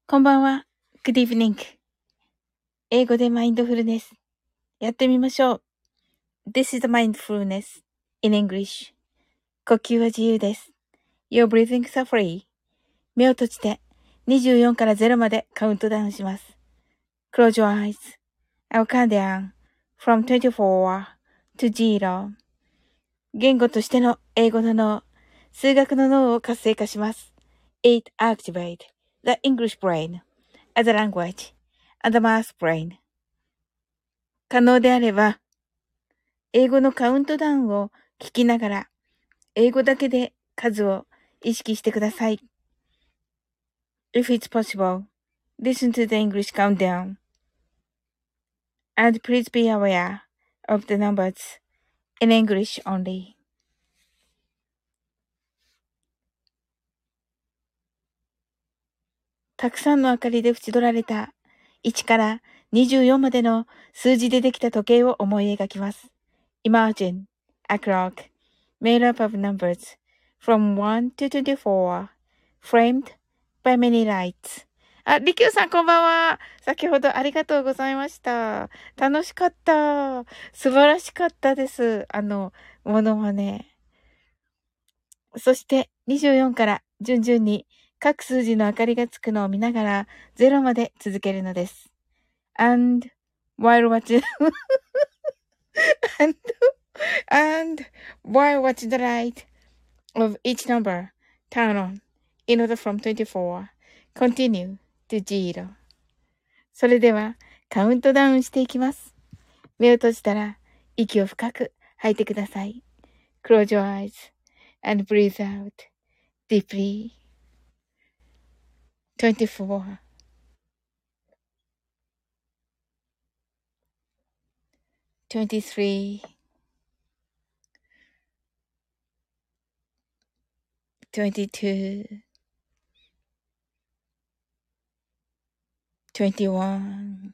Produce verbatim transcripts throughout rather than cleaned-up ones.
こんばんは。Good evening. 英語でマインドフルネス。やってみましょう。This is mindfulness in English. 呼吸は自由です。Your breathings are free. 目を閉じてにじゅうよんからゼロまでカウントダウンします。Close your eyes. I'll count down from twenty-four to zero. 言語としての英語の脳、数学の脳を活性化します。It activates the English brain as a language and the math brain. 可能であれば、英語のカウントダウンを聞きながら、英語だけで数を意識してください。If it's possible, listen to the English countdown. And please be aware of the numbers in English only. たくさんの明かりで縁取られたいちからにじゅうよんまでの数字でできた時計を思い描きます。Imagine a clock made up of numbers from one to twenty-four, framed by many lights. あ、りきゅうさんこんばんは。先ほどありがとうございました。楽しかった。素晴らしかったです。あの、ものはね。そしてにじゅうよんから順々に各数字の明かりがつくのを見ながらゼロまで続けるのです。And while watching and, and while watching the light of each number turn on in order from twenty-four, continue to zero. それではカウントダウンしていきます。目を閉じたら息を深く吐いてください。Close your eyes and breathe out deeply. twenty-four, twenty-three, twenty-two, twenty-one,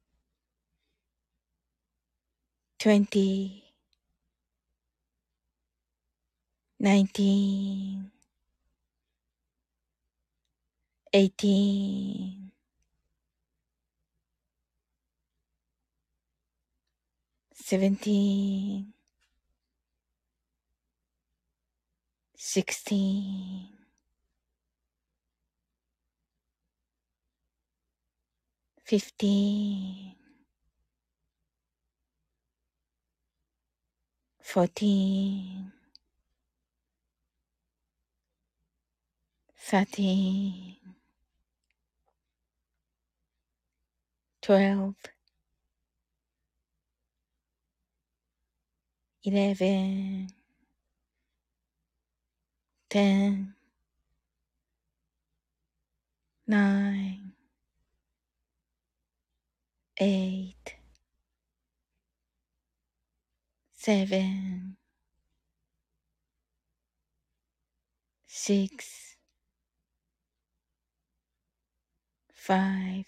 twenty, nineteen, eighteen, seventeen, sixteen, fifteen, fourteen, thirteen, twelve, eleven, ten, nine, eight, seven, six, five,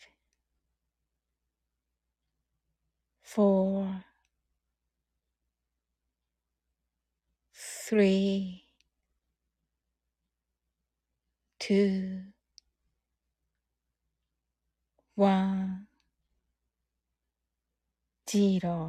four, three, two, one, zero.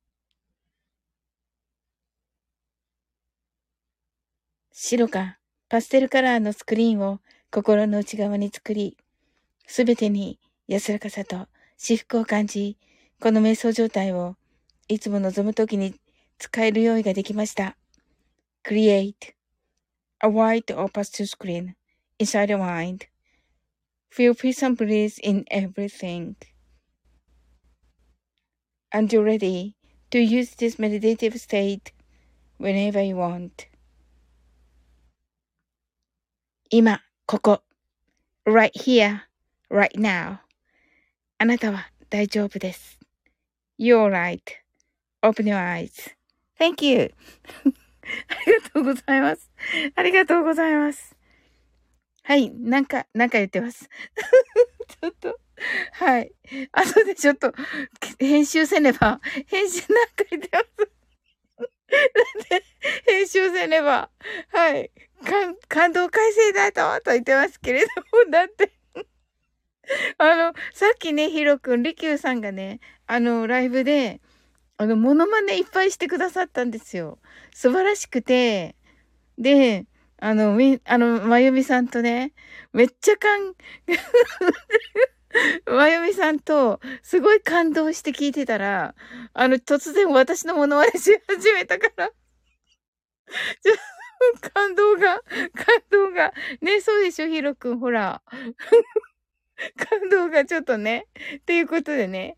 白かパステルカラーのスクリーンを心の内側に作り、すべてに安らかさと至福を感じ、この瞑想状態をいつも望むときに使える用意ができました。Create a white or pastel screen inside your mind. Feel peace and bliss in everything. And you're ready to use this meditative state whenever you want. 今、ここ。right here, right now. あなたは大丈夫です。You're right. Open your eyes. Thank you. ありがとうございます。ありがとうございます。はい。なんか、なんか言ってます。ちょっと、はい。後でちょっと、編集せねば。編集なんか言ってます。なんで、編集せねば。はい。感、感動改正だと、と言ってますけれども、だって。 あの、さっきね、ヒロくん、リキューさんがね、あの、ライブで、あの、モノマネいっぱいしてくださったんですよ。素晴らしくて、で、あの、み、あの、まゆみさんとね、めっちゃかん、まゆみさんと、すごい感動して聞いてたら、あの、突然私のモノマネし始めたから、ちょ感動が、感動が。ね、そうでしょ、ヒロくん、ほら。感動がちょっとね。っていうことでね。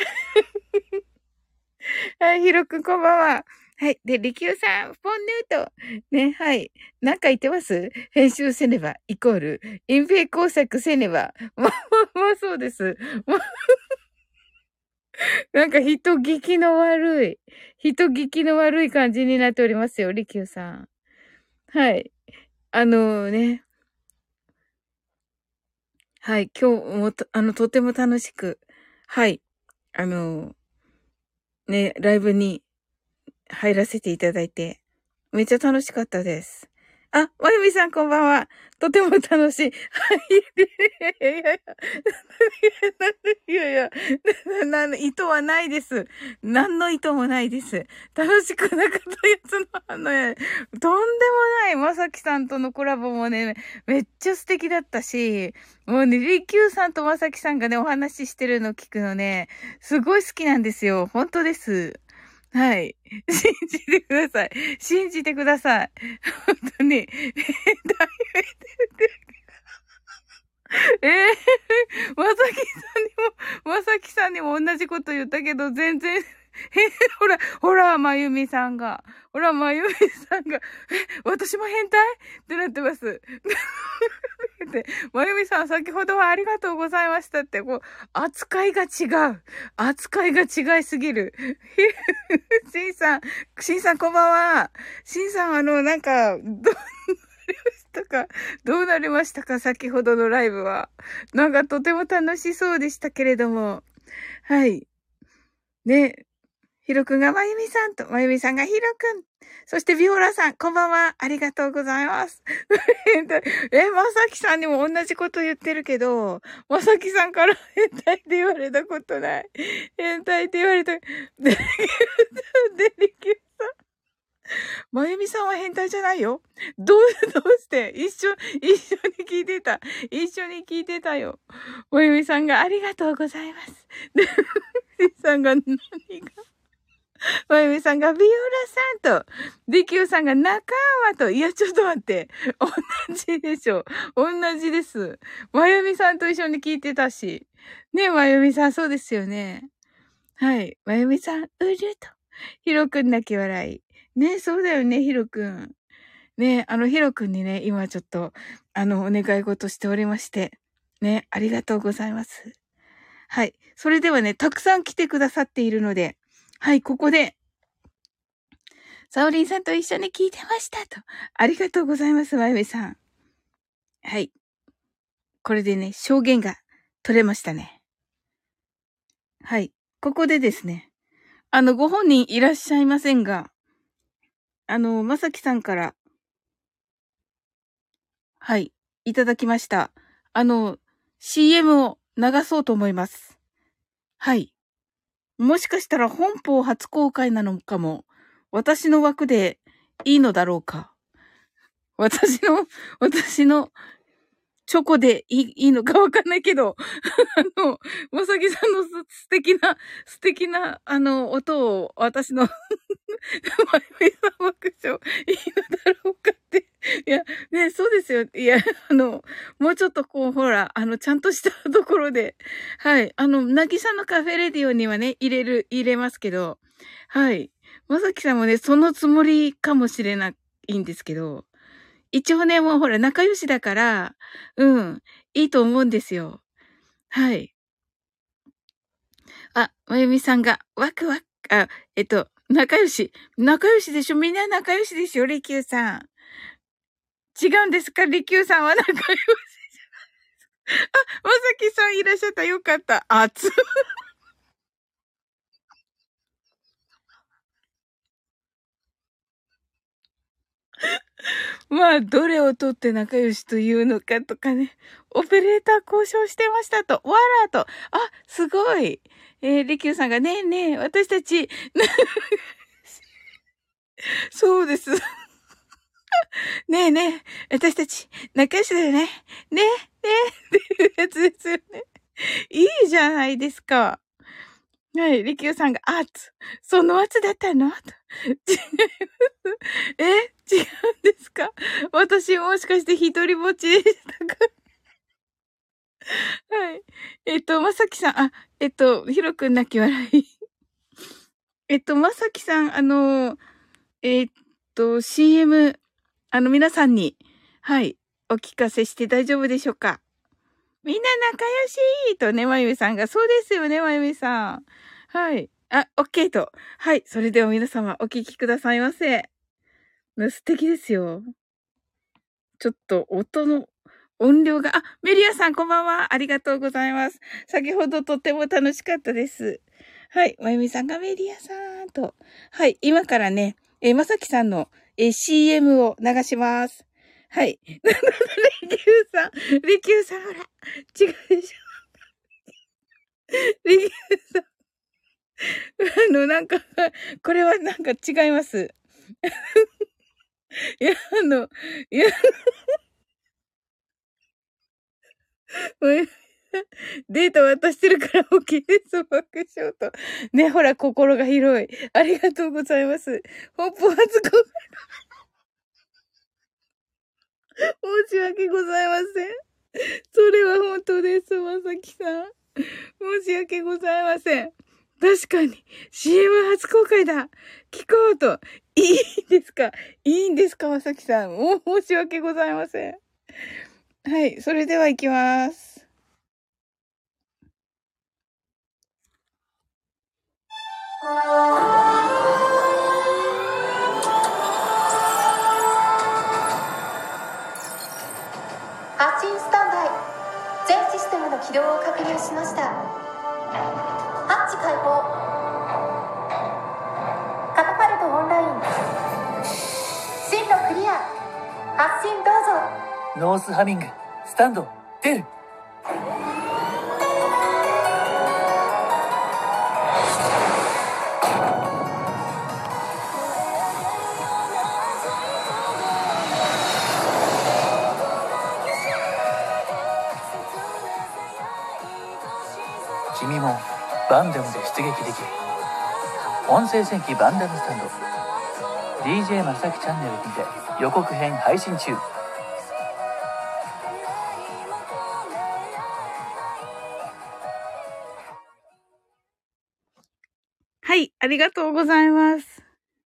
はい、ヒロくん、こんばんは。はい。で、リキューさん、ポンヌート。ね、はい。なんか言ってます？編集せねば、イコール、隠蔽工作せねば。まあ、まあ、そうです。まあ、なんか人聞きの悪い、人聞きの悪い感じになっておりますよ、リキューさん。はい。あのね、はい。今日もと、あの、とても楽しく、はい。あの、ね、ライブに入らせていただいて、めっちゃ楽しかったです。あ、まゆみさんこんばんは。とても楽しい。はい。いやいやいやいやいや、な、な、意図はないです。何の意図もないです。楽しくなかったやつの、あのね、とんでもない、まさきさんとのコラボもね、めっちゃ素敵だったし、もうね、りきゅうさんとまさきさんがね、お話ししてるの聞くのね、すごい好きなんですよ。本当です。はい。信じてください。信じてください。本当に。えー、だえー、まさきさんにも、まさきさんにも同じこと言ったけど、全然、え、ほら、ほら、まゆみさんが、ほら、まゆみさんが、え、私も変態ってなってます。で、まゆみさん、先ほどはありがとうございましたって、こう、扱いが違う。扱いが違いすぎる。しんさん、しんさんこんばんは。しんさん、あの、なんか、どうなりましたか？どうなりましたか？先ほどのライブは。なんかとても楽しそうでしたけれども。はい。ね、ひろくんがまゆみさんと、まゆみさんがひろくん。そしてビオラさん、こんばんは。ありがとうございます。え、まさきさんにも同じこと言ってるけど、まさきさんから変態って言われたことない。変態って言われた。デリキューさん、デリキューさん。まゆみさんは変態じゃないよ。どう、どうして一緒、一緒に聞いてた。一緒に聞いてたよ。まゆみさんがありがとうございます。で、しんさんが何がまゆみさんがビオラさんと、ディキューさんが仲間と、いや、ちょっと待って。同じでしょ。同じです。まゆみさんと一緒に聞いてたし。ねえ、まゆみさん、そうですよね。はい。まゆみさん、うると。ひろくん泣き笑い。ねえ、そうだよね、ひろくん。ねえ、あの、ひろくんにね、今ちょっと、あの、お願い事しておりまして。ね、ありがとうございます。はい。それではね、たくさん来てくださっているので、はい、ここで、サオリンさんと一緒に聞いてましたと。ありがとうございます、まゆみさん。はい。これでね、証言が取れましたね。はい。ここでですね、あの、ご本人いらっしゃいませんが、あの、まさきさんから、はい、いただきました。あの、シーエム を流そうと思います。はい。もしかしたら本邦初公開なのかも。私の枠でいいのだろうか。私の、私のチョコでいい、いいのかわかんないけど、あの、まさきさんのす素敵な、素敵な、あの、音を私の、まゆみさん爆笑、いいのだろうかって。いや、ね、そうですよ。いや、あの、もうちょっとこう、ほら、あの、ちゃんとしたところで、はい。あの、なぎさのカフェレディオにはね、入れる、入れますけど、はい。まさきさんもね、そのつもりかもしれないんですけど、一応ね、もうほら、仲良しだから、うん、いいと思うんですよ。はい。あ、まゆみさんが、ワクワク、あ、えっと、仲良し。仲良しでしょ？みんな仲良しでしょ？リキューさん。違うんですか？リキューさんは仲良し。あ、まさきさんいらっしゃった。よかった。あつ。 まあ、どれを取って仲良しというのかとかね。オペレーター交渉してましたと。わらと。あ、すごい。えー、りきゅうさんがねえねえ、私たち、そうです。ねえねえ、私たち、仲良しだよね。ねえ、ねえ、っていうやつですよね。いいじゃないですか。はい、りきゅうさんが、あつ、その圧だったのと。違います。え違うんですか？私もしかして一人ぼっちでしたか？はい。えっと、まさきさん、あ、えっと、ひろくん泣き笑い。えっと、まさきさん、あの、えっと、シーエム、あの、皆さんに、はい、お聞かせして大丈夫でしょうか？みんな仲良しとね、まゆみさんが、そうですよね、まゆみさん。はい。あ、オッケーと。はい。それでは皆様、お聞きくださいませ。素敵ですよ。ちょっと、音の、音量が、あ、メリアさんこんばんは。ありがとうございます。先ほどとても楽しかったです。はい。まゆみさんがメリアさんと。はい。今からね、えーまさきさんの、えー シーエム を流します。はい。リキューさん、リキューさん、ほら、違うでしょ。リキューさん、あの、なんか、これはなんか違います。いや、あの、いや、データ渡してるから OK です。爆笑と。ね、ほら、心が広い。ありがとうございます。本邦初公開。申し訳ございません。それは本当です、まさきさん。申し訳ございません。確かに、シーエム 初公開だ。聞こうと。いいんですか？いいんですか、まさきさん。もう申し訳ございません。はい、それでは行きます。発信スタンバイ。全システムの起動を確認しました。ハッチ開放。カタパルトオンライン。進路クリア。発信どうぞ。ノースハミング、スタンド、出る。君もバンダムで出撃できる。音声戦記バンダムスタンド ディージェー まさきチャンネルにて予告編配信中。はい、ありがとうございます。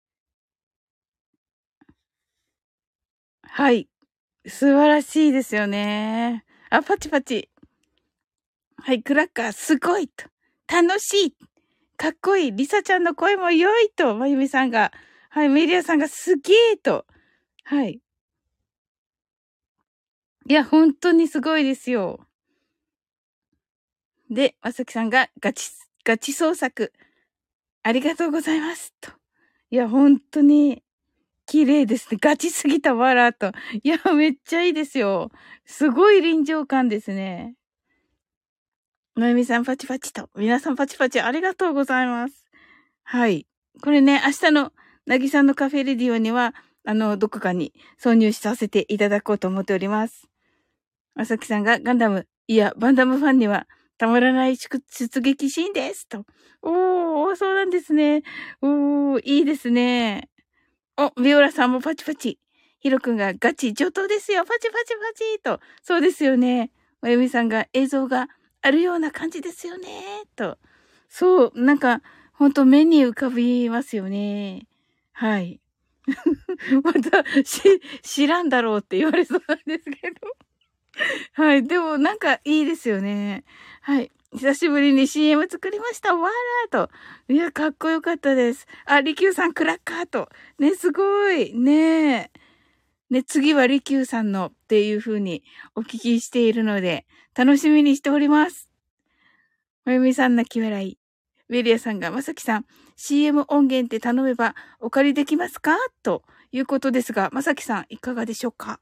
はい、素晴らしいですよね。あ、パチパチ。はい、クラッカー、すごいと。楽しい。かっこいい。リサちゃんの声も良いと。まゆみさんが。はい、メリアさんがすげーと。はい。いや、本当にすごいですよ。で、まさきさんがガチ、ガチ創作。ありがとうございます。と。いや、本当に綺麗ですね。ガチすぎたわらと。いや、めっちゃいいですよ。すごい臨場感ですね。まゆみさんパチパチと。皆さんパチパチありがとうございます。はい。これね、明日のなぎさんのカフェレディオには、あの、どこかに挿入させていただこうと思っております。まさきさんがガンダム、いや、バンダムファンにはたまらない出撃シーンです。と。おー、そうなんですね。おー、いいですね。お、ビオラさんもパチパチ。ヒロくんがガチ上等ですよ。パチパチパチと。そうですよね。まゆみさんが映像があるような感じですよね。と。そう、なんか、ほんと目に浮かびますよね。はい。また、し、知らんだろうって言われそうなんですけど。はい。でも、なんかいいですよね。はい。久しぶりに シーエム 作りました。わーと。いや、かっこよかったです。あ、リキューさん、クラッカーと。ね、すごい。ねえ。ね、次はリキューさんのっていう風にお聞きしているので、楽しみにしております。まゆみさん泣き笑い。ウェリアさんが、まさきさん、 シーエム 音源って頼めばお借りできますかということですが、まさきさんいかがでしょうか？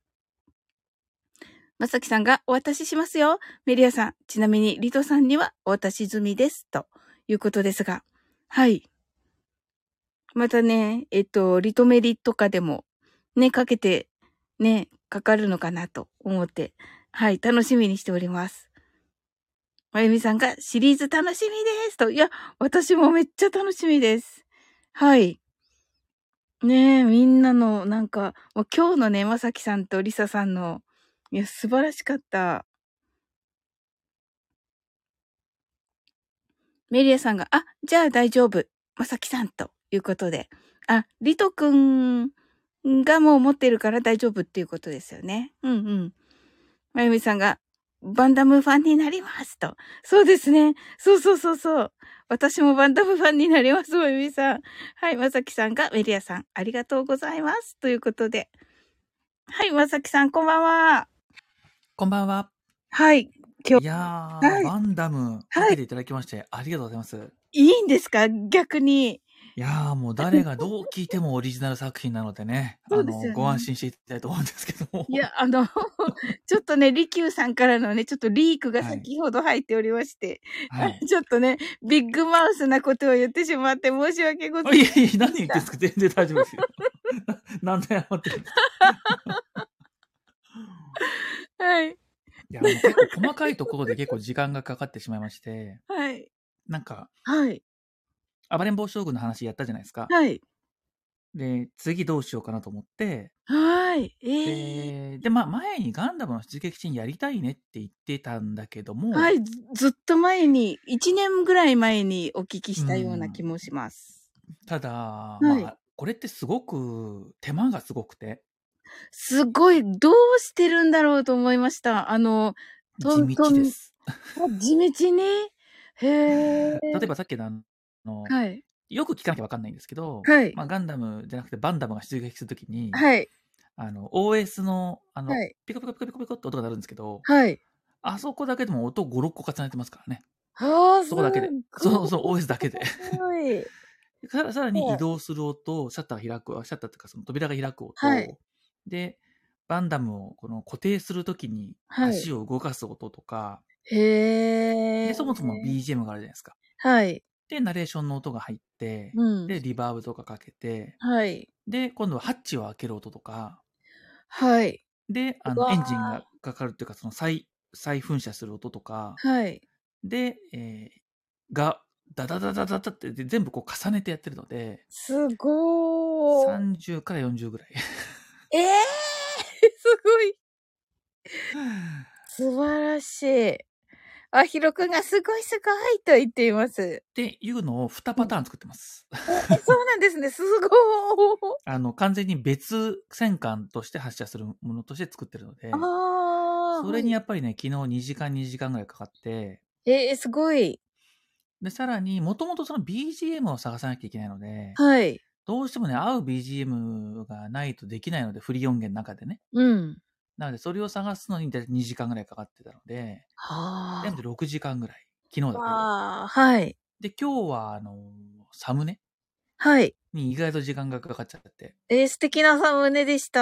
まさきさんがお渡ししますよ。メリアさん、ちなみにリトさんにはお渡し済みです。ということですが。はい。またね、えっと、リトメリとかでもね、かけてね、かかるのかなと思って、はい、楽しみにしております。まゆみさんがシリーズ楽しみですと。いや、私もめっちゃ楽しみです。はい。ねえ、みんなの、なんか、もう今日のね、まさきさんとりささんの、いや、素晴らしかった。メリアさんが、あ、じゃあ大丈夫。まさきさんということで。あ、リトくんがもう持ってるから大丈夫っていうことですよね。うんうん。まゆみさんが、バンダムファンになりますと。そうですね。そうそうそうそう。私もバンダムファンになります、まゆみさん。はい、まさきさんが、メリアさん、ありがとうございます。ということで。はい、まさきさん、こんばんは。 こんばんは。 はい、今いや日、 ー、 はい、 バンダムかはい。 けていただきましてありがとうございます。 いいんですか？逆に。 いやー、もう誰がどう聞いてもオリジナル作品なのでね、 そうあの、ご安ですよね。 心していただきたいと思うんですけども。 いや、あの、ちょっとね、リキューさんからのね、ちょっとリークがはい。 先ほど入っておりまして、 はい。 ちょっとね、ビッグマウスなことを言ってしまって申し訳ござあ、いいまやいや、何せんでした。 言ってんですか？全然大丈夫ですよ。なんで謝ってるんですか？ はい。 いや、もう結構細かいところで結構時間がかかってしまいまして、 はい。 なんか、 はい。 暴れん坊将軍の話やったじゃないですか。 はい。 で、次どうしようかなと思って、 はい。ええ。 で、で、まあ前にガンダムの出撃シーンやりたいねって言ってたんだけども、 はい、ずずっと前に、いちねんぐらい前にお聞きうしたような気ん。 もします。 ただ、 はい。 まあ、これってすごく手間がすごくて、 すごい、どうしてるんだろうと思いました。あの、と地んとん、 道です。 あ、地道に？へえ。 例えばさっきのあの、 はい。 よく聞かなきゃわかんないんですけど、 はい。 まあ、ガンダムじゃなくてバンダムが出撃するときに、 はい。 あの、オーエス の、あの、 はい。 ピコピコピコピコピコって音が鳴るんですけど、 はい。 あそこだけでも音ご、ろっこ重ねてますからね。 ああ、すそこだけで。そうそう、 ごオーエス だけで。 い。 さらさらに移はい。 動する音、シャッター開く、シャッターっていうかその扉が開くはい。 音、で、バンダムをこの固定するときにはい。 足を動かす音とか、 へで、そもそもえ。 ビージーエム があるじゃないですか。 はい。 で、ナレーションの音が入って、 うん。 で、リバーブとかかけて、 はい。 で、今度はハッチを開ける音とか、 はい。 で、あの、 うわエンジンがあ。 かかるっていうか、その再、再噴射する音とか、 はい。 で、えー、が、ダダダダダダってで全部こう重ねてやってるので、 すごー。 さんじゅうからよんじゅうぐらい。 ええー、すごい。素晴らしい。あひろくんがすごいすごいと言っています。 っていうのをにうん。 パターン作ってます。 え、そうなんですね。すごー。 あの、完全に別戦艦として発射するものとして作ってるのあで、 あ、 それにはい。 やっぱりね、昨日にじかんにじかんぐらいかかって、 ええ、すごい。 で、さらに、もともとその ビージーエム を探さなきゃいけないので、 はい。 どうしてもね、合う ビージーエム がないとできないので、フリー音源の中でね。 うん。 なので、それを探すのにだいたいにじかんぐらいかかってたので、全部ではあ。 ろくじかんぐらい。昨日だけで。 わあ、はい。 で、今日は、あの、サムネはい。 に意外と時間がかかっちゃって。 えー素敵なサムネでした。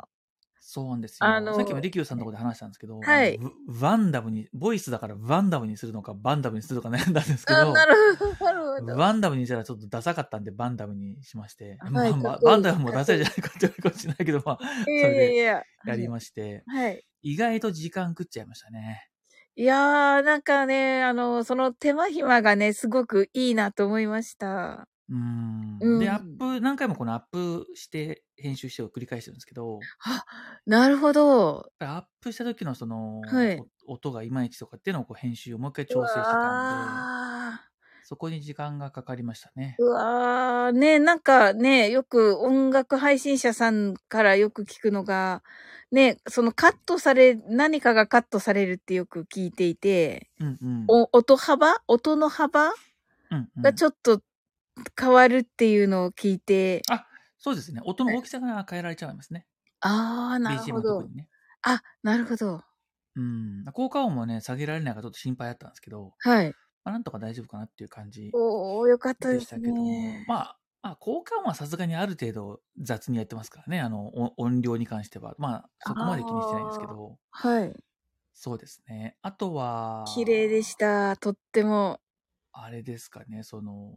そうなんですあよ。さっきもの、 リキューさんのところで話したんですけど、あの、 はい。 ブワンダムに、ボイスだからワンダムにするのか、バンダムにするのか悩んだんですけあ、など、 るほど、なるほど。 ワンダムにしたらちょっとダサかったんで、バンダムにしまして。 はい、 まあまあ、 かっこいい。 バンダムもダサいじゃかっこいい。 ないかって言われるかもしれないけど、まあ、 いやいそれでやいや。 やりはい。 まして、 はい。 意外と時間食っちゃいましたね。 いやー、なんかね、あの、その手間暇がね、すごくいいなと思いました。 うーん。で、アッうん。 プ、何回もこのアップして、編集してを繰り返してるんですけど、 あ、なるほど。 アップした時のその、 はい。 お音がいまいちとかっていうのをこう編集をもう一回う調整してたんで、 わー。 そこに時間がかかりましたね。 うわー、ね、なんかね、よく音楽配信者さんからよく聞くのが、ね、そのカットされ何かがカットされるってよく聞いていて、 うんうん。 お音幅音の幅うんうん。 がちょっと変わるっていうのを聞いて、 あ、そうですね。音はい。 の大きさが変えられちゃいますね。 ああ、なるビージーエムほど。 は特にね。 あ、なるほど。 うん。効果音もね、下げられないかちょっと心配だったんですけど、 はい。 まあ、なんとか大丈夫かなっていう感じおー、よかったでですしたけども、 ね。 まあ、まあ、効果音はさすがにある程度雑にやってますからね、あの、お音量に関しては。まあ、そこまで気にしてないんですけああ、 ど、 はい。 そうですね。あと綺麗では、 した。とっても。 あれですかね、その、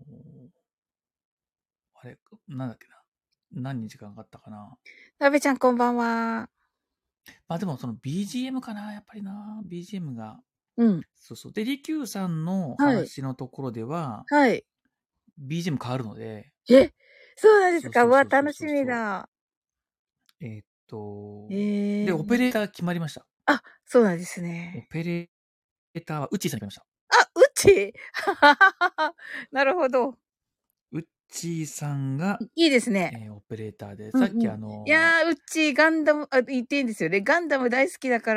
あれ、なんだっけな。何に時間かかったかな。 なべちゃんこんばんは。 まあでもその ビージーエム かな、やっぱりな。ビージーエム が。 うん。 そうそう。で、リキューさんのはい。 話のところでは、 はい。 ビージーエム 変わるので、 え、そうなんですか。うわ、 そうそうそうそう楽しそうそう。 みだ。 えーっと、で、 ええオペレーター決まりました。 あ、そうなんですオね。 ペレーターはウッチーさんに決まりました。 あ、うちなるほど。 ウッチーさんが、 いいですね。 えーオペレーターで、 うんさっきあうん。いのやー、うちガンダム、あ、言っていいんですよね。ガンダム大好きだから、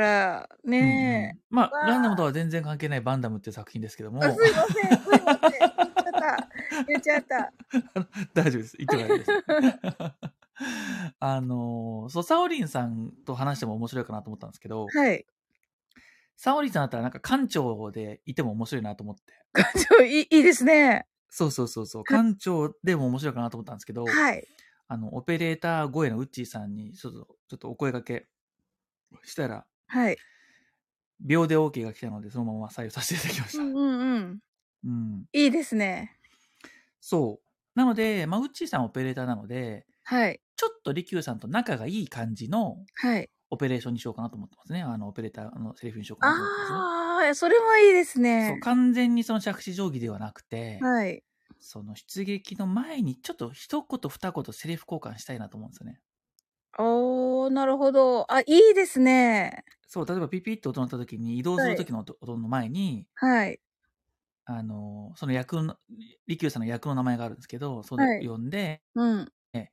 うんうねん。まえ。 あ、 わガンダムとは全然関係ないバンダムっていう作品ですけどあ、すも、 いません、すいません。言っちゃった。言っちゃった。 大丈夫です。言っても大丈夫です。あの、そう、サオリンさんと話しても面白いかなと思ったんですけど、 はい。 サオリンさんだったらなんか館長でいても面白いなと思って。 感情いい、いいですね。 そうそうそうそう、 は、 館長でも面白いかなと思ったんですけど、 はい。 あの、オペレーター声のウッチーさんにちょっと、ちょっとお声掛けしたら、 はい。 秒で OK が来たので、そのまま採用させていただきました。 うんうんうん。 うん。 いいですね。 そう。なので、まあ、ウッチーさんはオペレーターなので、 はい。 ちょっとリキューさんと仲がいい感じのはい。 オペレーションにしようかなと思ってますね。あの、オペレーターのセリフにしようかなと思ってますね。 ああ、それはいいですそう、 ね。 完全にその着地定規ではなくて、 はい。 その出撃の前にちょっと一言二言セリフ交換したいなと思うんですよね。 おー、なるほど。あ、いいですね。 そう、例えばピピッと音鳴った時に移動すはい。 る時の音音の前に、 はい。 あの、その役の、リキューさんの役の名前があるんですけど、それはい。 呼んで、 うん。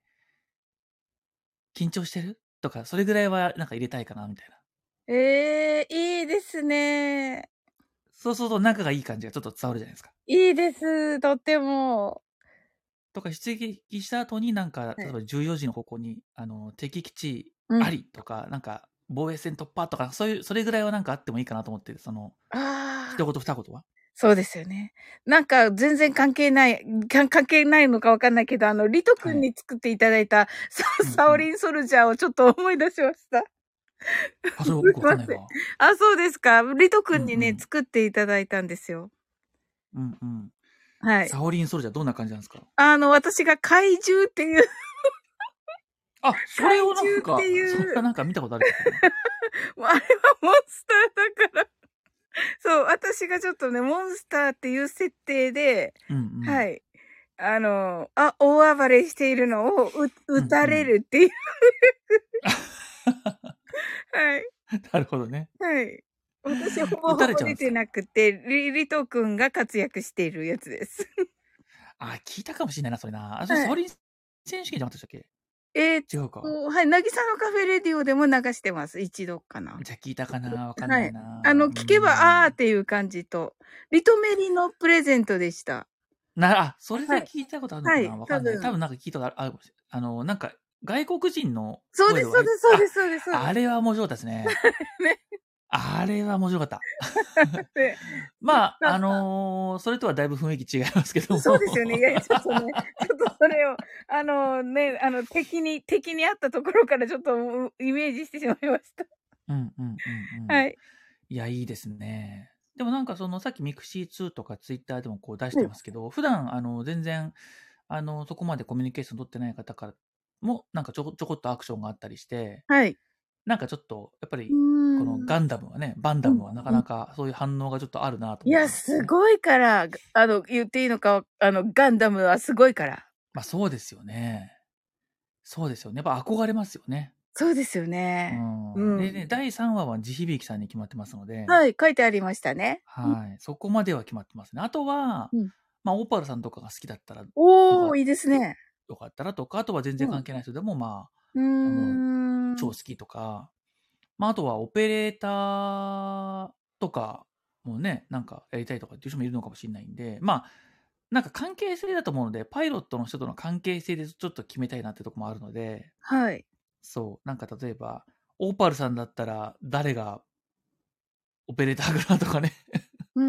緊張してるとか、それぐらいはなんか入れたいかな、みたいな。 ええ、いいですね。 そうすると仲がいい感じがちょっと伝わるじゃないですか。 いいです。とっても。 とか出撃した後になんか、 はい。 例えばじゅうよじのここに、あの、敵基地うん。 ありとか、なんか、防衛戦突破とか、そういう、それぐらいはなんかあってもいいかなと思って、その、 ああ、 一言二言は。 そうですよね。なんか全然関係ない、か関係ないのかわかんないけど、あの、リトはい。 君に作っていただいた、サうんうん。 サオリンソルジャーをちょっと思い出しました。 あ、 すそれ僕いません。 わかんないわ。 あ、そうですか。リト君にね、 うんうん。 作っていただいたんですよ。 うんうん。 はい。 サオリンソルジャーどんな感じなんですか？ あの、私が怪獣っていう、 あ、それ怪をなん獣ってか、それいう、 はなんか見たことある気がするな。 もうあれはモンスターだから。そう、私がちょっとね、モンスターっていう設定で、 うんうん。 はい。あの、あ、大暴れしているのを、う、撃たれうんうん。 るっていう。はい。 なるほどね。 はい。私、ほぼ撃たほぼ出てれちゃうんですか？ なくて、リ、リト君が活躍しているやつです。 あ、聞いたかもしれないな、それな。あ、それはい。 サオリン選手権じゃなかったでしたっけ？ えーっ違うか。 と、はい。なぎさのカフェレディオでも流してます。一度かな。 じゃあ聞いたかな、わかんはい。 ないな。 あの、 うー聞けば、あーっん。 ていう感じと、リトメリのプレゼントでした。 なあ、それではい。 聞いたことあるのかはい。 な、わかんない。多多分。 分なんか聞いたことあるあるかもしれない。あの、なんか、外国人のそうです、 声をあいそうです、そうであ、 す、そうです、そうです。 あれは面白かったですね。 ね。 あれは面白かった。 で、 まあ、あなんか、 の、それとはだいぶ雰囲気違いますけどそうですよね。いも。 や、ちょっとね、ちょっとそれを、あのね、あの、敵に、敵にあったところからちょっと、うイメージしてしまいました。 うんうんうんうん。 はい。 いや、いいですね。でもなんかそのさっきミクシーツーとかツイッターでもこう出しはい。 てますけど、普段あの全然あのそこまでコミュニケーション取ってない方からもなんかちょこちょこっとアクションがあったりして、 はい。 なんかちょっとやっぱうーりこのん。 ガンダムはね、バンうん、 ダムはなかうん。 なかそういう反応がちょっとあるなと思ったいや、 んですよね。 すごいから、があの、言っていいのか、あの、ガンダムはすごいから。 まあそうですよね。そうですよね。やっぱ憧れますよね。 そうですようね。うん。でね、 ん。 だいさんわは地響さんに決まってますので、 はい、書いてありましたね。うん。 はい。そこまでは決まってますね。あとは、 うん。 まあ、オパルさんとかが好きだったら、よかおー、いいですね。 よかったらとか、あとは全然うん。 関係ない人でも、まうーあ、あもう、超好ん。 きとか、まあ、あとはオペレーターとかもね、なんかやりたいとかっていう人もいるのかもしれないんで、まあ、なんか関係性だと思うので、パイロットの人との関係性でちょっと決めたいなってとこもあるので、 はい。 そう、なんか例えば、オーパルさんだったら誰がオペレーターかなとかね。 うー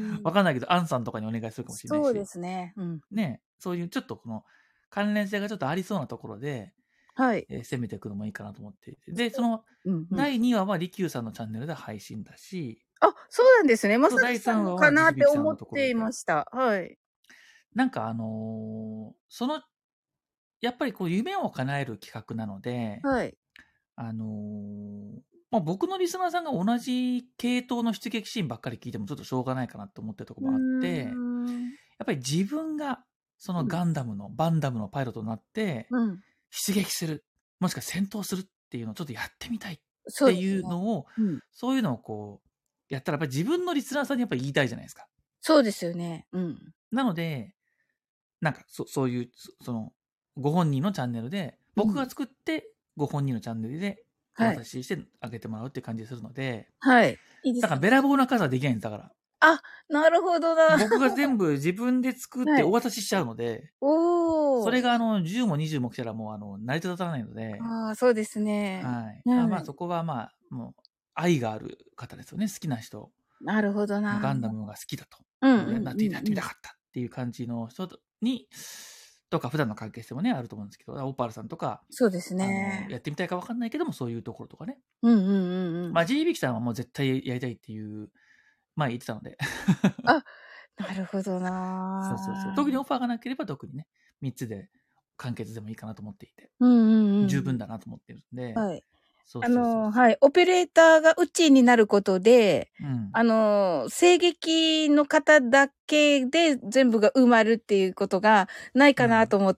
わかんないけど、アンさんとかにお願いするかもしれないし。 そうですね。うん。 ね、そういうちょっとこの関連性がちょっとありそうなところで、 はい。 えー攻めていくのもいいかなと思っていて。で、その、 うんうん。 だいにわは利休さんのチャンネルで配信だし、 あ、そうなんですね。まそう、だいさきささんわんのかなっは地響さんて思っのところで。 ていました。はい。 なんかあのーその、やっぱりこう夢を叶える企画なので、 はい。 あのーまあ、僕のリスナーさんが同じ系統の出撃シーンばっかり聞いてもちょっとしょうがないかなと思ってるところもあって、やっぱり自分がそのガンダムの、バンダムのパイロットになって、 うん。 出撃する、もしくは戦闘するっていうのをちょっとやってみたいってそうですね。 いうのを、 うん。 そういうのをこう、やったらやっぱり自分のリスナーさんにやっぱり言いたいじゃないですか。 そうですよね。うん。 なので、なんかそそういう、そその、ご本人のチャンネルで、僕が作ってご本人のチャンネルでおはい。 渡ししてあげてもらうっていう感じするので、 はい。いいですね。 だからべらぼうな数はできないんです、だから。 あ、なるほどな。 僕が全部自分で作ってお渡ししちゃうので、 おー。 それがあの、じゅうもにじゅうも来たらもうあの、成り立たないので、 ああ、そうですね。 はい。 うんあまあそこはまあ、もう、愛がある方ですよね。好きな人。 なるほどな。 ガンダムが好きだと。 うんうんうんうんなってやってみたかったっていう感じの人に、とか普段の関係性もね、あると思うんですけど、オパールさんとか、 そうですあの、 ね。 やってみたいか分かんないけども、そういうところとかね。 うんうんうんうん。 まあ、ジービーキさんはもう絶対やりたいっていう、前言ってたので。 あ、なるほどな。 そうそうそう。特にオファーがなければ特にね、みっつで完結でもいいかなと思っていて。 うんうんうん。 十分だなと思ってるんで。 はい。あそうそうそうそう。 の、はい。オペレーターがうちになることで、 うん。 あの、声劇の方だけで全部が埋まるっていうことがないかなと思って、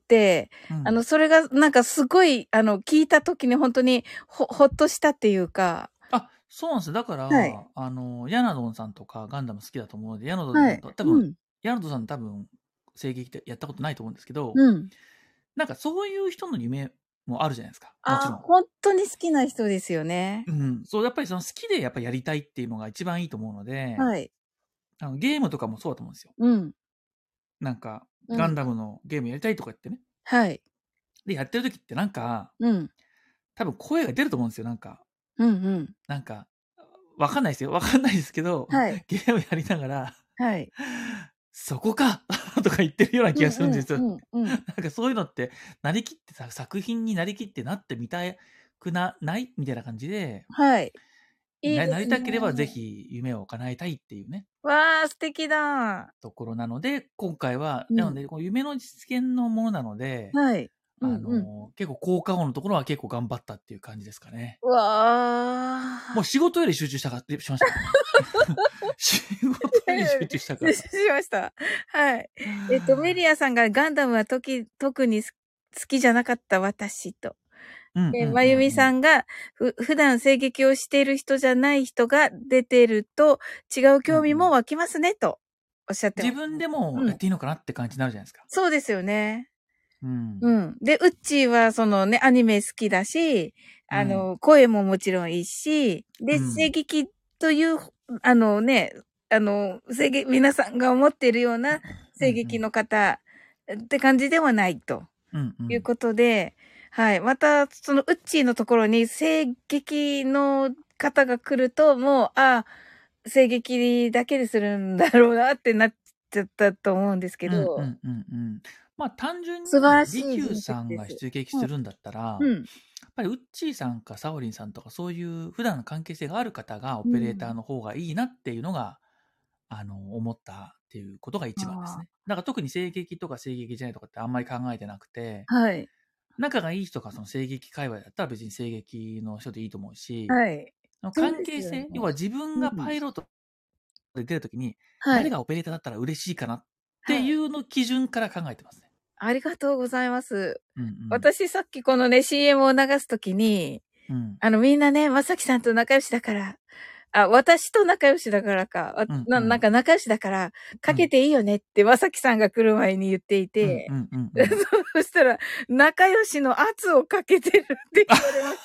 うんあの、それがなんかすごい、あの、聞いた時に本当にほ、ほっとしたっていうか。 あ、そうなんですよ。だから、 はいあの、ヤナドンさんとかガンダム好きだと思うので、ヤナドンはい。 さんと、多分、 うん。 ヤナドンさん多分、声劇ってやったことないと思うんですけど、 うん。 なんかそういう人の夢もあるじゃないですか。もちあ、 ろん。 本当に好きな人ですよね。 うん。そう、やっぱりその好きでやっぱやりたいっていうのが一番いいと思うので、 はい。 あのゲームとかもそうだと思うんですよ。 うん。 なんか、 うんガンダムのゲームやりたいとか言ってね。 はい。 で、やってる時ってなんか、 うん。 多分声が出ると思うんですよ。なんか、 うんうん。 なんか、わかんないですよ。わかんないですけど、 はい。 ゲームやりながら、 はい。 そこかとか言ってるような気がするんですよ。 うんうんうんうん。 なんかそういうのって、なりきってさ、作品になりきってなってみたくな、ないみたいな感じで、 はい。いいななりですね。 たければぜひ夢を叶えたいっていうね、 わあ、素敵だ。 ところなので、今回は、 うんなので、こう夢の実現のものなので、 はい。うあんうん。 の、結構効果音のところは結構頑張ったっていう感じですかね。 わあ。 もう仕事より集中したか、しましたからね。仕事より集中したから。 しました。はい。えっと、メリアさんがガンダムは時、特に好きじゃなかった私と。え、まゆみさん。 んが、ふ、普段声劇をしている人じゃない人が出てると違う興味も湧きますね、とおっしゃってます。 自分でもやっていいのかなって感じになるじゃないですか。 そうですよね。 うん。 うん。で、うっちーはそのね、アニメ好きだし、あの、声ももちろんいいし、で、 うん声劇という、あのね、あの、声劇、皆さんが思っているような声劇の方って感じではないとうんうんいうことで、はい。また、そのうっちーのところに声劇の方が来ると、もう、あ、声劇だけでするんだろうなってなっちゃったと思うんですけど、 うんうんうんうん。まあ単純に、 素晴らしい利休人さんが設です。 出撃するんだったら、 うん。 やっぱりウッチーさんかサオリンさんとかそういう普段の関係性がある方がオペレーターの方がいいなっていうのが、あの、思ったっていうことが一番ですね。だから特に声劇とか声劇じゃないとかってあんまり考えてなくて、 はい。 仲がいい人がその声劇界隈だったら別に声劇の人でいいと思うし、 はい。 関係性、 そうですよね要は自分がパイロットで出るときに、 はい。 誰がオペレーターだったら嬉しいかなっていうの基準から考えてますね。 ありがとうございます。 うんうん、 私さっきこのね、シーエム を流すときに、 うん、 あのみんなね、まさきさんと仲良しだから、あ、私と仲良しだからか、 うんうん、 ななんか仲良しだから、かけていいよねってまさきさんが来る前に言っていて、 うんうんうんうん、 そしたら、仲良しの圧をかけてるって言われました。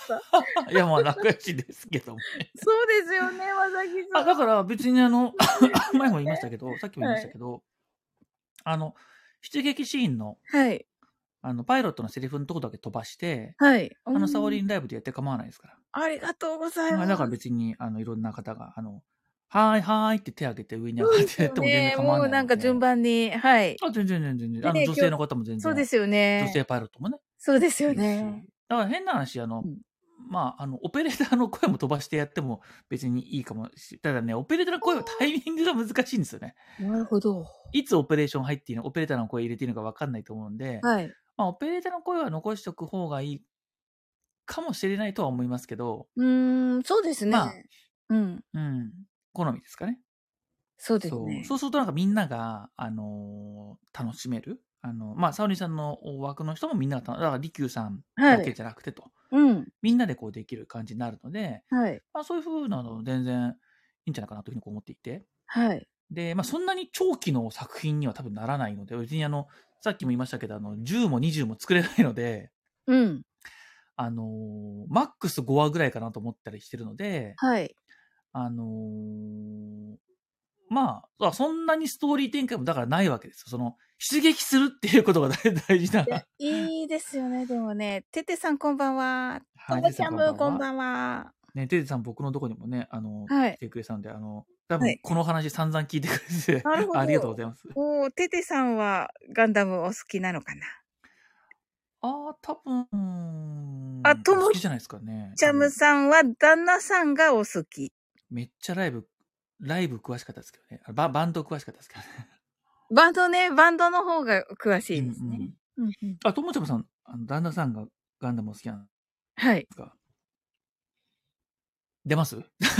いや、まあ仲良しですけどもね。 そうですよね、まさきさん。 あ、だから別にあの、前も言いましたけど、さっきも言いましたけど、はい、あの、出撃シーンの、 はい。 あの、パイロットのセリフのとこだけ飛ばして、 はい。 あの、サオリンライブでやって構わないですから。 ありがとうございます。 だから別に、あの、いろんな方が、あの、 はーいはーいって手挙げて上に上そうですよがってやっても全然ね。 構わないのもうなんか順で。 番に、はい。 あ、全然全然全然。 でね、 あの女性の方も全然、 そうですよ女ね。 性パイロットもね、 そうですよいるし。 ね。 だから変な話、あの、 うん。 まあ、あの、オペレーターの声も飛ばしてやっても別にいいかもし、ただね、オペレーターの声はタイミングが難しいんですよね。 なるほど。 いつオペレーション入っていいの、オペレーターの声入れていいのか分かんないと思うんで、 はい。 まあ、オペレーターの声は残しておく方がいいかもしれないとは思いますけど、 うーん、そうですまあ、 ね。うん。 うん、好みですかね。 そうですそう。 ね。 そうするとなんかみんなが、あのー楽しめる。あの、まあ、サオリンさんの枠の人もみんなが楽、だからリキューさんはい。 だけじゃなくてと、 うん。 みんなでこうできる感じになるので、 はい。 まあ、そういう風なの全然いいんじゃないかなというふうにこう思っていて。 はい。 で、まあ、そんなに長期の作品には多分ならないので、別にあの、さっきも言いましたけど、あの、じゅうもにじゅうも作れないので、 うん。 あのーマックスごわぐらいかなと思ったりしてるので、 はい。 あのーまあ、あそんなにストーリー展開もだからないわけですよ。その、出撃するっていうことが大大事いや、 な。 いいですよね、でもね。ててさんこんばんは。とはい、てつさんもちゃむこんばんは。 こんばんは。 ね、てつさん僕のとこにもね、あの、 はい。 来てくれたんで、あの、多はい。 分この話散々聞いてくれて、 なるほありがとうごど。 ざいます。 おー、ててさんはガンダムお好きなのかな？ ああ、多分、 あ、とお好もきじゃないですかね。 ちゃむ多分、 さんは旦那さんがお好き。 めっちゃライブ、ライブ詳しかったですけどね。あババンド詳しかったですけどね。 バンドね、バンドの方が詳しうんういですね。 ん。 うんうん。 あ、ともちゃまさん、あの旦那さんがガンダムお好きなんではい。 すか？出ます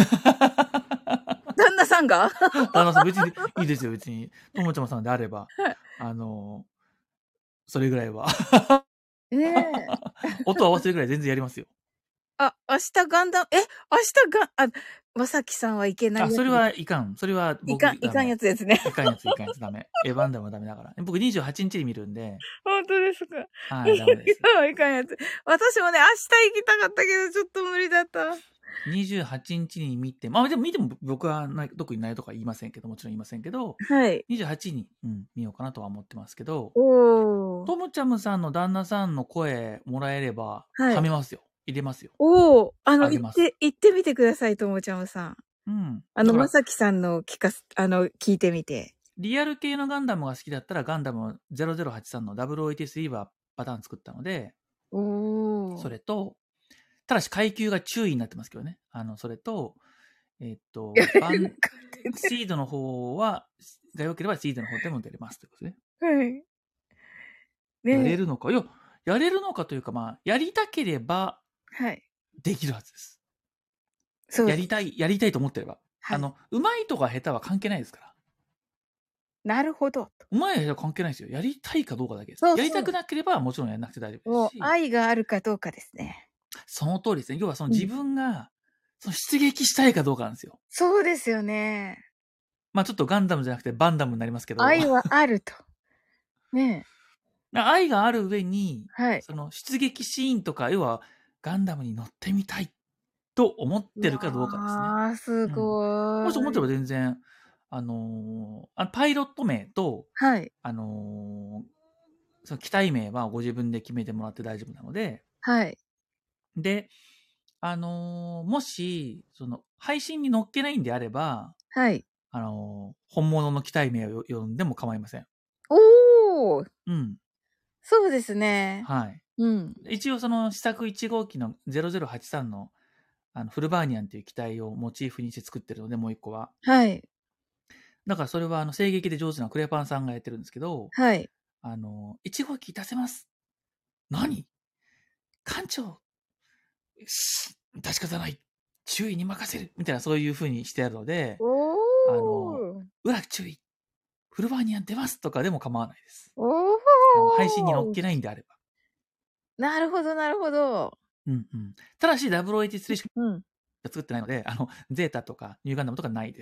旦那さんが旦那さん、別にいいですよ、別に。ともちゃまさんであれば、あの、それぐらいは。 ねえ。 音合わせるぐらい全然やりますよ。 あ、明日ガンダム、え、明日が、あ、まさきさんはいけないあ、 やつ。 それはいかん。それはいかん、いかんや僕ダメ。 つですね。 いかんやつ、いかんやつダメ。エヴァンダムはダメだから。僕にじゅうはちにちに見るんで、 本当ですか。 はい、ダメです。 いかんやつ。私もね、明日行きたかったけど、ちょっと無理だった。 にじゅうはちにちに見て、まあでも見ても僕はない特にないとか言いませんけど、もちろん言いませんけど、 はい。 にじゅうはちに、うん、見ようかなとは思ってますけど、 おー。 ともちゃむさんの旦那さんの声もらえれば、 はい。 はめますよ。入れますよ。 おー。あの、 あげます。 行って、行ってみてください、ともちゃむさん。 うん。 あの、 だから、 まさきさんの聞かす、あの、聞いてみて。 リアル系のガンダムが好きだったら、ガンダムゼロゼロはちさんの ダブリューオーエイティースリー はパターン作ったので、 おー。 それと、ただし階級が注意になってますけどね。あの、それと、えっと、バン、シードの方は、が良ければシードの方でも出れますということですね。 はい。ねやれるのか。いや、やれるのかというか、まあ、やりたければ、 はい。 できるはずです。 そうやりたい、やりたいと思ってれば。 はい。 あの、うまいとか下手は関係ないですから。 なるほど。 うまい下手は関係ないですよ。やりたいかどうかだけです。 そうそうやりたくなければもちろんやらなくて大丈夫もうですし。 愛があるかどうかですね。 その通りですね。要はそのうん自分が、その出撃したいかどうかなんですよ。 そうですよね。 まあちょっとガンダムじゃなくてバンダムになりますけど。 愛はあると。ね愛がある上に、 え。はい。 その出撃シーンとか、要はガンダムに乗ってみたいと思ってるかどうかですね。 ああ、すごーい。 もし思ってれば全然、あのーあパイロット名と、 はい。 あのーその機体名はご自分で決めてもらって大丈夫なので、 はい。 で、あのーもし、その、配信に載っけないんであれば、 はい。 あのー本物の機体名を呼んでも構いません。 おーうん。 そうですね。 はい。 うん。 一応その試作いち号機のゼロゼロはちさんのあのフルバーニアンっていう機体をモチーフにして作ってるので、もう一個は。 はい。 だからそれはあの声劇で上手なクレパンさんがやってるんですけど、 はい。 あの、いち号機出せます。何艦長し出し方ない。注意に任せる。みたいなそういう風にしてあるので、 おあの、 ー裏注意。フルバーニアン出ますとかでも構わないです。 おあの配信に載っけないんであれば。 なるほど、なるほど。 うんうん。ただし ダブリューオーエイティースリー しかうん。 作ってないので、あの、ゼータとかニューガンダムとかないです。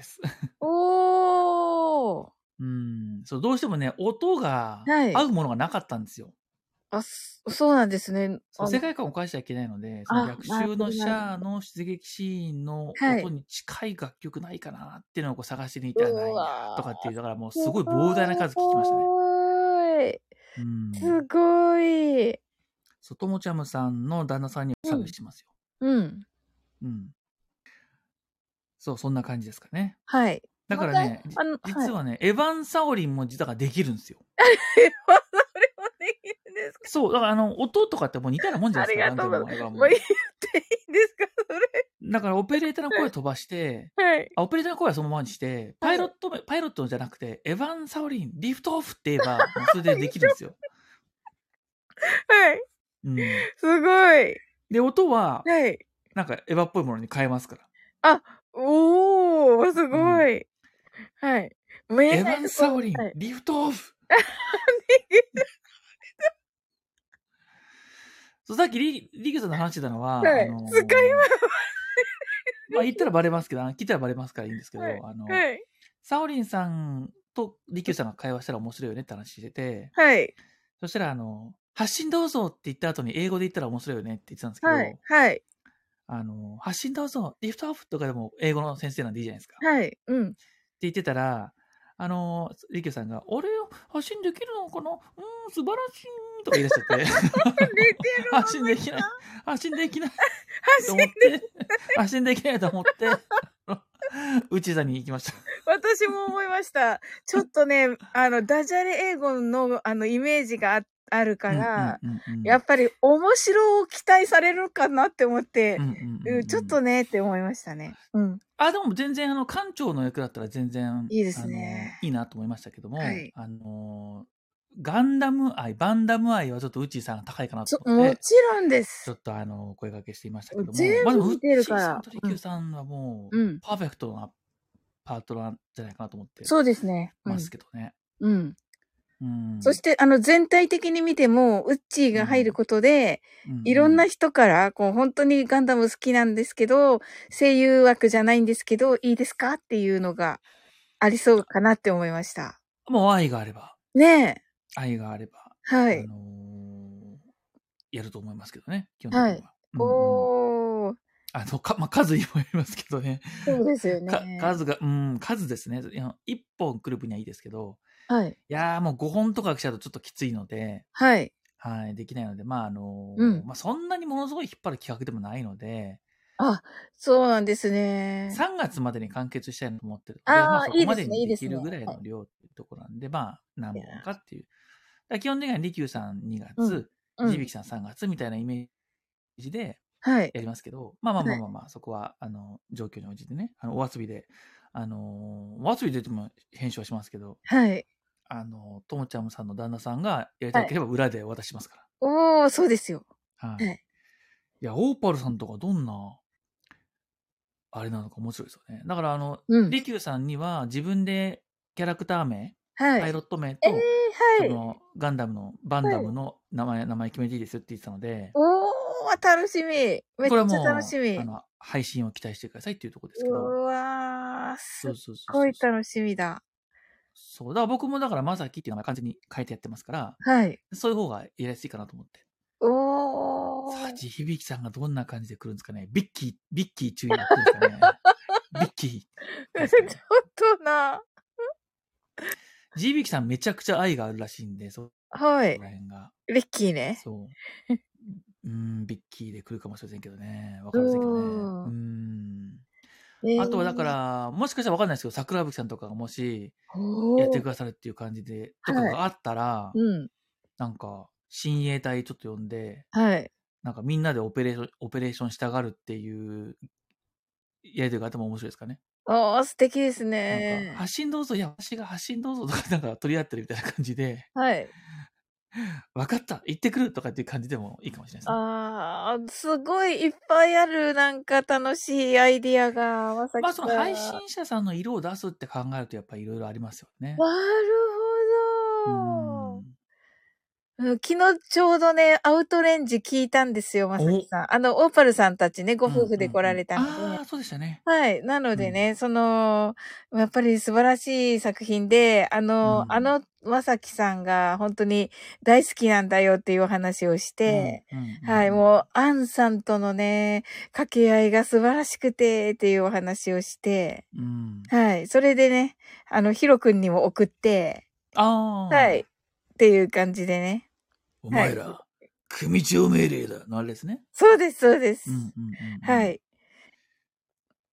おーうん。そう、どうしてもね、音がはい合うものがなかったんですよ。 あ、そそうなんですね。 そう、 あ世界観を返しちゃいけないので、そのあ、 逆なるほど、 襲のシなるャアの出撃シーンのはい音に近い楽曲ないかなっていうのをこう探しに行っうてはないなわとかっていう、だからもうーすごい膨大な数聞きましたね。 すごい。 うん。 すごい。 そう、ともちゃむさんの旦那さんにはサグしてますよ。 うん。 うん。 そう、そんな感じですかね。 はい。 だからね、 またあの、 実はね、はい、エヴァン・サオリンも実はできるんですよ。 エヴァン・サオリンもできるんですか？ そう、だからあの、音とかってもう似たようなもんじゃないですか。 ありがとうございます。 ももう言っていいですか、それ。 だからオペレーターの声飛ばして、 はい。 あ、オペレーターの声はそのままにして、パイロット、はい、パイロットじゃなくて、エヴァン・サオリン、リフトオフって言えば、もうそれでできるんですよ。 はい。うん。すごい。 で、音は、 はい。 なんかエヴァっぽいものに変えますから。 あ、おー、すごい。うん、はい。 エヴァン・サオリン、はい、リフトオフそう、さっきリ、リキさんの話してたのは、 はい、 あのー、 使います。 まあ言ったらバレますけど、聞いたらバレますからいいんですけど、はい、あの、 はい、 サオリンさんとリキューさんが会話したら面白いよねって話してて、 はい。 そしたら、あの、発信どうぞって言った後に英語で言ったら面白いよねって言ってたんですけど、 はい、はい。 あの、発信どうぞ、リフトオフとかでも英語の先生なんでいいじゃないですか。 はい、うん。って言ってたら、あの、リキューさんが、俺発信できるのかな、うん、素晴らしいとか言い出しちゃって。発信できない。発信できない。と思って、発信できないと思って、内座に行きました。 私も思いました。ちょっとね、あの、ダジャレ英語の、あの、イメージが あ, あるから、うんうんうんうん、やっぱり面白を期待されるかなって思って、うんうんうん、ちょっとねって思いましたね。うん。 あ、でも全然、あの、館長の役だったら全然、 いいですね。 いいなと思いましたけども、 はい、 あの、ガンダム愛、バンダム愛はちょっとウッチーさんが高いかなと思って。 もちろんです。 ちょっとあの、声掛けしていましたけども。 全部見てるから。 まあ、でもウッチーさんとリキューさんはもう、うん、パーフェクトなパートなんじゃないかなと思って。 そうですね。 ますけどね。 うん。うん、そして、あの、全体的に見ても、ウッチーが入ることで、うん、いろんな人から、こう、本当にガンダム好きなんですけど、声優枠じゃないんですけど、いいですかっていうのがありそうかなって思いました。 もう愛があれば。 ねえ。 愛があれば。 はい。 あのー、やると思いますけどね、基本的には。はい。 うんうん、おー。 あの、か、まあ、数にもよりますけどね。 そうですよね。 数が、うん、数ですね。いっぽん来る分にはいいですけど、 はい。 いやーもうごほんとか来ちゃうとちょっときついので、 はい。 はい、できないので、まあ、あのー、 うん、 まあ、そんなにものすごい引っ張る企画でもないので、 あ、そうなんですね。 さんがつまでに完結したいなと思ってるので、あまあ、そこまでにできるぐらいの量っていうところなんで、まあ、何本かっていう。基本的にはリキューさんにがつ、うん、ジビキさんさんがつみたいなイメージでやりますけど、はい、まあまあまあまあまあ、はい、そこは、あの、状況に応じてね、あの、お遊びで、あの、お遊びで言っても編集はしますけど、 はい。 あの、ともちゃんさんの旦那さんがやりたければ裏でお渡ししますから。 はい、おー、そうですよ。 はい。はい、いや、オーパルさんとかどんな、あれなのか面白いですよね。だからあの、うん、リキューさんには自分でキャラクター名、はい、パイロット名と、えーはい、そのガンダムの、バンダムの名前、はい、名前決めていいですよって言ってたので。 おー、楽しみ。めっちゃ楽しみ。 あの、配信を期待してくださいっていうところですけど。 うわー、すっごい楽しみだ。 そう。だから僕もだからまさきっていう名前完全に変えてやってますから、 はい。 そういう方がやりやすいかなと思って。 おー。 さあ、地響さんがどんな感じで来るんですかね。ビッキー、ビッキー注意が来るんですかね。ビッキー、ね。 ちょっとな。 地響さんめちゃくちゃ愛があるらしいんで、そはい。 こら辺が。 ビッキーね。 そう。うん、ビッキーで来るかもしれませんけどね。わかりませんけどね。うん。えー、あとはだから、もしかしたらわかんないですけど、桜吹さんとかがもし、やってくださるっていう感じで、とかがあったら、はい、うん、なんか、親衛隊ちょっと呼んで、 はい。 なんかみんなでオペレーション、オペレーションしたがるっていう、やりとりがあっても面白いですかね。 ああ、素敵ですね。 なんか、発信どうぞ、いや、私が発信どうぞとか、なんか取り合ってるみたいな感じで、 はい。 分かった行ってくるとかっていう感じでもいいかもしれないですね。 ああ、すごいいっぱいある、なんか楽しいアイディアが、まさきまあ、その配信者さんの色を出すって考えると、やっぱりいろいろありますよね。 なるほど。うんうん、昨日ちょうどね、アウトレンジ聞いたんですよ、まさきさん。あの、オーパルさんたちね、ご夫婦で来られたので。うんうんうん、 ああ、そうでしたね。 はい。なのでね、うん、その、やっぱり素晴らしい作品で、あの、うん、あの、まさきさんが本当に大好きなんだよっていうお話をして、うんうんうんうん、はい、もう、アンさんとのね、掛け合いが素晴らしくてっていうお話をして、うん、はい。それでね、あの、ヒロ君にも送って、 ああ。 はい。っていう感じでね。 お前ら、はい、組長命令だのあれですね。 そうです、そうです。うんうんうんうん、はい。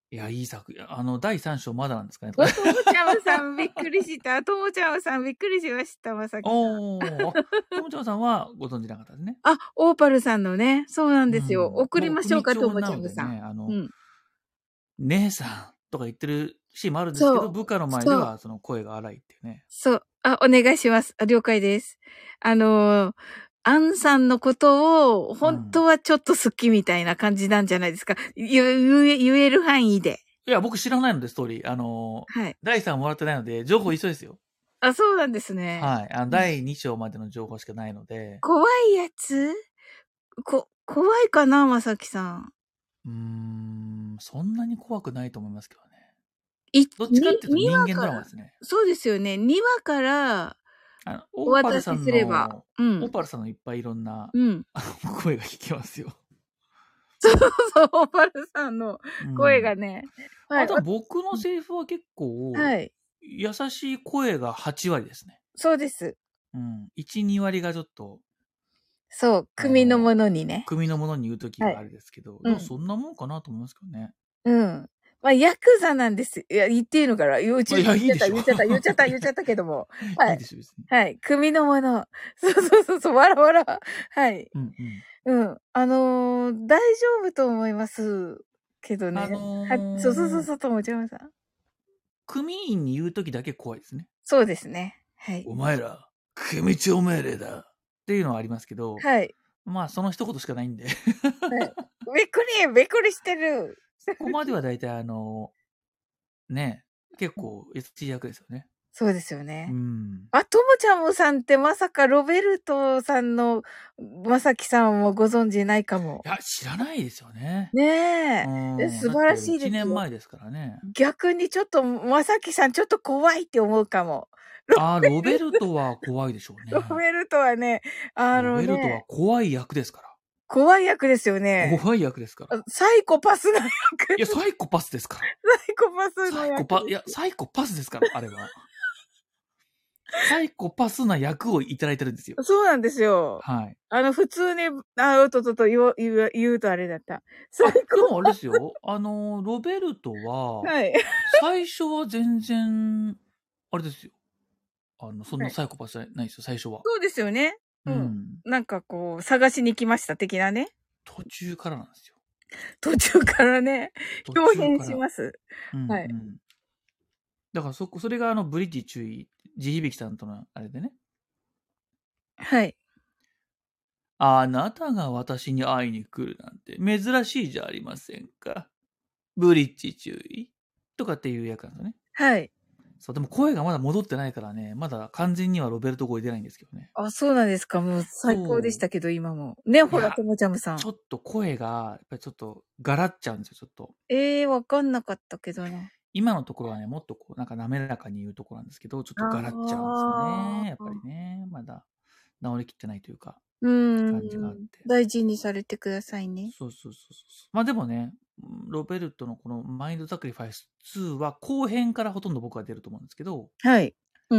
いや、いい作品。あの、だいさん章まだなんですかね。 お、ともちゃまさんびっくりした。ともちゃまさんびっくりしました、まさきさん。 おー。ともちゃまさんはご存知なかったですね。 あ、オーパルさんのね。そうなんうですよ。 ん。 送りましょうか、ともち僕組長なゃまさん。 のでね、あの、 うん。 姉さんとか言ってるシーンもあるんですけど、 そう。 部下の前でそう。 はその声が荒いっていうね。 そう。あ、お願いします。あ、了解です。あのー、アンさんのことを、本当はちょっと好きみたいな感じなんじゃないですか。言え、言える範囲で。 いや、僕知らないので、ストーリー。あの、 はい。 だいさんもらってないので、情報一緒ですよ。 あ、そうなんですね。 はい。あの、だいに章までの情報しかないので。 怖いやつこ、怖いかな、まさきさん。 うーん、そんなに怖くないと思いますけどね。 い、 どっちかっていうとに人間わから、 ドラマですね。 そうですよね。にわからあの、 おオーパル渡しさんすれば。 の、 うん。 オーパルさんのいっぱいいろんな、 うん。 声が聞けますよ。 そうそう、オーパルさんの声がね。 うん、はい、あとは僕のセリフは結構、はい。優しい声がはち割ですね。 そうです。 うん。いち、に割がちょっと。 そう、組のものにね。 組のものに言うときがあれですけど、はい、でもそんなもんかなと思いますけどね。 うん。まあ、ヤクザなんです。いや、言っていいのかな言っちゃった、言っちゃった、言っちゃった、言っちゃった、言っちゃったけども。はい。いいでしょ、別に。はい。組のもの。そうそうそうそう、わらわら。はい。うんうん。うん。あのー、大丈夫と思いますけどね。あのー、はそうそうそうそう、ともちゃまさん。 組員に言うときだけ怖いですね。 そうですね。はい。 お前ら、組長命令だ。っていうのはありますけど。はい。まあ、その一言しかないんで。はい。 びっくり、びっくりしてる。 そこまでは大体あの、ね、結構優しい役ですよね。 そうですよね。 うん。 あ、ともちゃむさんってまさかロベルトさんのまさきさんをご存知ないかも。 いや、知らないですよね。 ねえ。え、素晴らしいですよ。 いちねんまえですからね。 逆にちょっと、まさきさんちょっと怖いって思うかも。 ああ、ロベルトは怖いでしょうね。 ロベルトはね、あのね。 ロベルトは怖い役ですから。 怖い役ですよね。 怖い役ですから。 サイコパスな役。 いや、サイコパスですから。 サイコパスの役。 サイコパ、いや、サイコパスですから、あれは。サイコパスな役をいただいてるんですよ。 そうなんですよ。はい。あの、普通に、あ、おととと言う、言う、言うとあれだった。 あ、でもあれですよ。あの、ロベルトは、はい。最初は全然、あれですよ。あの、そんなサイコパスじゃないですよ、最初は。 そうですよね。うん。なんかこう、探しに来ました的なね。 途中からなんですよ。 途中からね、表変します。はい。 だからそこ、それがあの、ブリッジ注意、地響さんとのあれでね。 はい。 あなたが私に会いに来るなんて珍しいじゃありませんか。ブリッジ注意とかっていう役なんですね。 はい。 そう、でも声がまだ戻ってないからね、まだ完全にはロベルト声出ないんですけどね。 あ、そうなんですか。もう最高でしたけど、今も。ね、ほら、ともちゃむさん。 ちょっと声が、やっぱりちょっと、ガラっちゃうんですよ、ちょっと。 ええー、わかんなかったけどな。 今のところはね、もっとこう、なんか滑らかに言うところなんですけど、ちょっとガラっちゃうんですよね。やっぱりね、まだ治りきってないというか、感じがあって。 大事にされてくださいね。 そうそうそうそう。まあでもね、ロベルトのこのマインドサクリファイスツーは後編からほとんど僕は出ると思うんですけど。 はい。うん。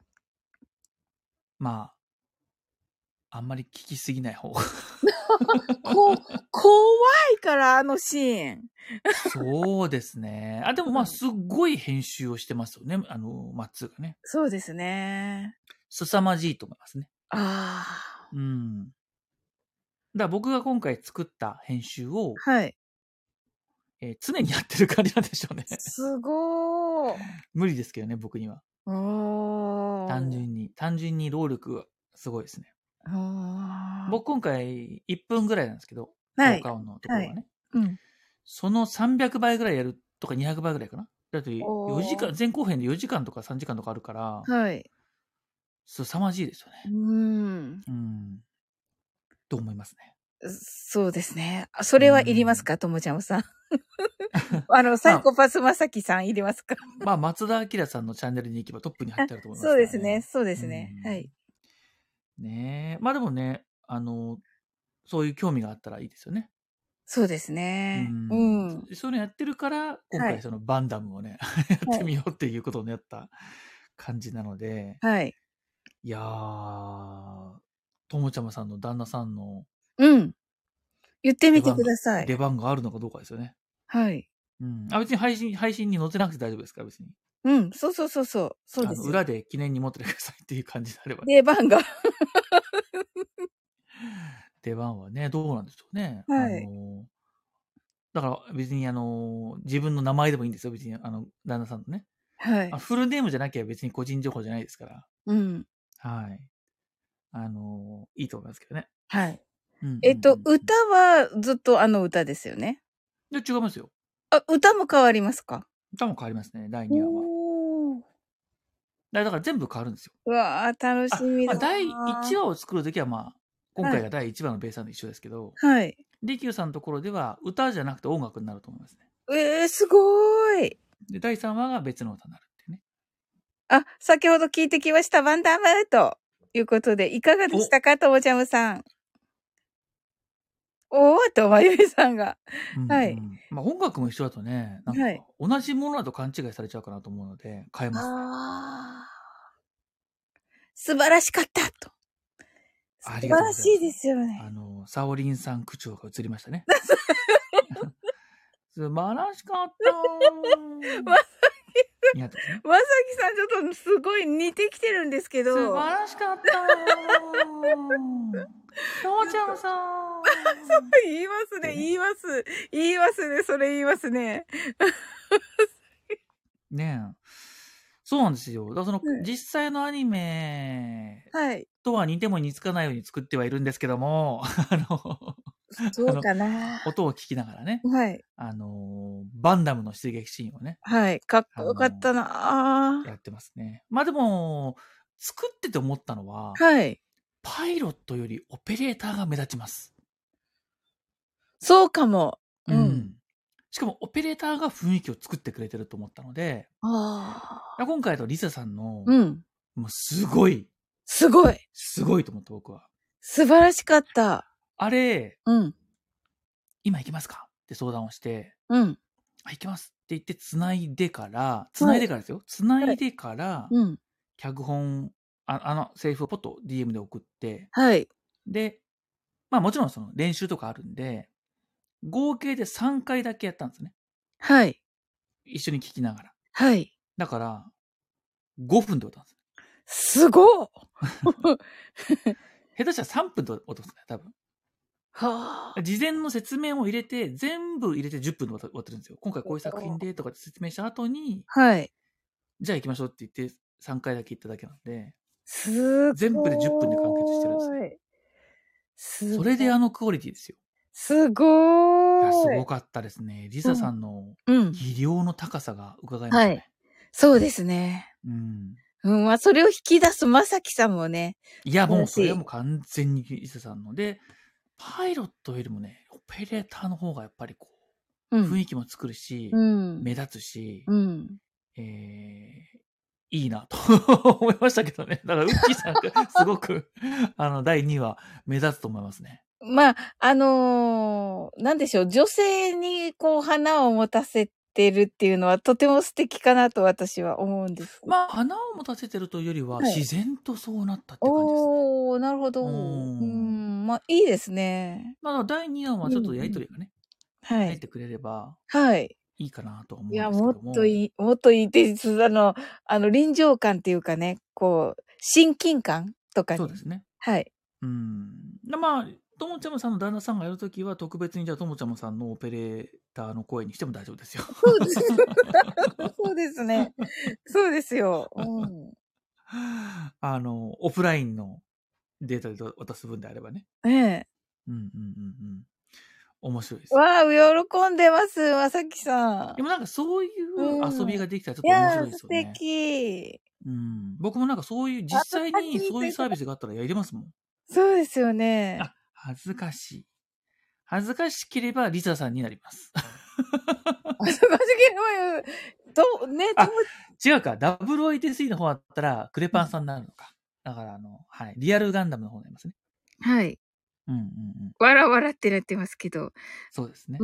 まあ、あんまり聞きすぎない方が。 こ、怖いから、あのシーン。 そうですね。あ、でもまあ、すっごい編集をしてますよね。あの、マッツーがね。 そうですね。 凄まじいと思いますね。 ああ。うん。だから僕が今回作った編集を、 はい。 えー、常にやってる感じなんでしょうね。 すごー。 無理ですけどね、僕には。 おー。 単純に、単純に労力がすごいですね。僕今回いっぷんぐらいなんですけど、 はい、 効果音のところはね、はいうん。 そのさんびゃくばいぐらいやるとかにひゃくばいぐらいかな。だってよじかん、前後編でよじかんとかさんじかんとかあるから、 はい。 すさまじいですよね。 うん。 うん。と思いますね。 そうですね。それはいりますか、ともちゃんさん。あの、サイコパスまさきさんいりますか。 まあ、松田明さんのチャンネルに行けばトップに入ってあると思います、 ね、そうですね、そうですね。はい。 ねえ。まあでもね、あの、そういう興味があったらいいですよね。 そうですね。うん。うん、 そういうのやってるから、今回そのバンダムをね、はい、やってみようっていうことをやった感じなので。 はい。 いやー、ともちゃまさんの旦那さんの。 うん。言ってみてください。 出番があるのかどうかですよね。 はい。 うん。あ、別に配信、配信に載せなくて大丈夫ですから、別に。 うん、そうそうそうそう。そうですよ。 裏で記念に持っててくださいっていう感じであれば。 出番が。 出番はね、どうなんでしょうね。 はい。 あの、だから別にあの、自分の名前でもいいんですよ、別に、あの、旦那さんのね。 はい。 フルネームじゃなきゃ別に個人情報じゃないですから。 うん。 はい。あの、いいと思いますけどね。 はい。 うんうんうん、 えっと、歌はずっとあの歌ですよね。 いや、違いますよ。 あ、歌も変わりますか？ 歌も変わりますね、だいにわは。 おー。 だから全部変わるんですよ。 うわー、楽しみあ、まあ、 だだいいちわ。 わを作るときはまあ、今回がだいいちわのベースなんで一緒ですけど、 はい。 リキューさんのところでは歌じゃなくて音楽になると思いますね。 えー、すごーい。 で、だいさんわが別の歌になるっていうね。 あ、先ほど聞いてきました。バンダムということで、いかがでしたか、ともちゃむさん。おーと、まゆみさんが。 うんうん、 はい。 まあ音楽も一緒だとね、なんかはい。 同じものだと勘違いされちゃうかなと思うので、変えますね。 あー。素晴らしかったと。 ありがとうございます。 素晴らしいですよね。 あの、サオリンさん口調が映りましたね。素晴らしかったー。 まさきいやですね。 まさきさんちょっとすごい似てきてるんですけど。 素晴らしかったー。ともちゃんさん。 そう言いますね、言います。言いますね、それ言いますね。 ねえ。そうなんですよ。だからその、 うん、 実際のアニメはい。 とは似ても似つかないように作ってはいるんですけども、あの、 そうかな。 音を聞きながらね、 はい。 あの、バンダムの出撃シーンをね。 はい。かっこよかったな。 やってますね。まあでも、作ってて思ったのは、 はい。 パイロットよりオペレーターが目立ちます。 そうかも。 うん。うん、しかも、オペレーターが雰囲気を作ってくれてると思ったので、 あ今回のリサさんの、 うん。 もうすごい。 すごい。 すごいと思った、僕は。 素晴らしかった。 あれ、 うん。 今行きますかって相談をして、 うん。 あ、行きますって言って繋いでから、繋いでからですよ。繋いでから、 うん。 脚本、ああの、セリフをポッと ディーエム で送って、 はい。 で、まあもちろんその練習とかあるんで、合計でさんかいだけやったんですね。 はい。 一緒に聞きながら。 はい。 だから、ごふんで終わったんです。 すごっ下手したらさんぷんで終わったんですね、多分。 はあ。 事前の説明を入れて、全部入れてじゅっぷんで終わってるんですよ。今回こういう作品でとかって説明した後に、 はい。 じゃあ行きましょうって言ってさんかいだけ行っただけなんで、 すごい。 全部でじゅっぷんで完結してるんですね。 すそれであのクオリティですよ。 すごーい。 いや、すごかったですね。リサさんの技量の高さが伺えましたね。 はい。そうですね。 うん。 うん、まあ、それを引き出すまさきさんもね。 いや、もう、それはもう完全にリサさんので、パイロットよりもね、オペレーターの方がやっぱりこう、うん、雰囲気も作るし、うん、目立つし、うん、えー、いいなと思いましたけどね。だから、ウッキーさんがすごく、あの、だいにわ目立つと思いますね。 まあ、あのー、なんでしょう、女性にこう、花を持たせてるっていうのはとても素敵かなと私は思うんです。 まあ、花を持たせてるというよりは、はい、自然とそうなったって感じですね。 おー、なるほど。うん、まあ、いいですね。 まあ、だいにわはちょっとやりとりがね、うん、はい。入ってくれれば、はい。いいかなと思うんですけども。いや、 もっといい、もっといいって、あの、あの、臨場感っていうかね、こう、親近感とかね。 そうですね。 はい。 うん。まあ、ともちゃむさんの旦那さんがやるときは、特別にじゃあともちゃむさんのオペレーターの声にしても大丈夫ですよ。 そうです。そうですね。そうですよ。うん。 あの、オフラインのデータで渡す分であればね。 ええ。 うんうんうんうん。面白いです。 わあ、喜んでます、まさきさん。 でもなんかそういう遊びができたらちょっと面白いですよね。 いや、素敵。 うん。僕もなんかそういう、実際にそういうサービスがあったらやりますもん。 そうですよね。 あ、恥ずかしい。恥ずかしければリサさんになります。 恥ずかしければ、と、ね、 あ、違うか。ダブルオーエイチスリー の方だったら、クレパンさんになるのか。だから、あの、はい。リアルガンダムの方になりますね。 はい。 うんうんうん。 わらわらってなってますけど。 そうですね。 うん。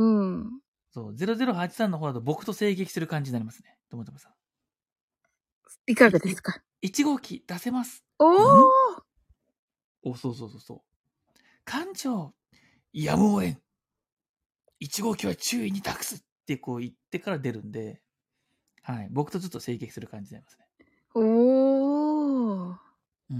そう。ゼロゼロはちさんの方だと僕と声撃する感じになりますね。ともともさん。 いかがですか？ いち号機出せます。 おー、 お、そうそうそうそう。艦長、やむをえん。いち号機は注意に託すってってこう言ってから出るんで、はい。僕とずっと整形する感じになりますね。 おー。 うんうんうん。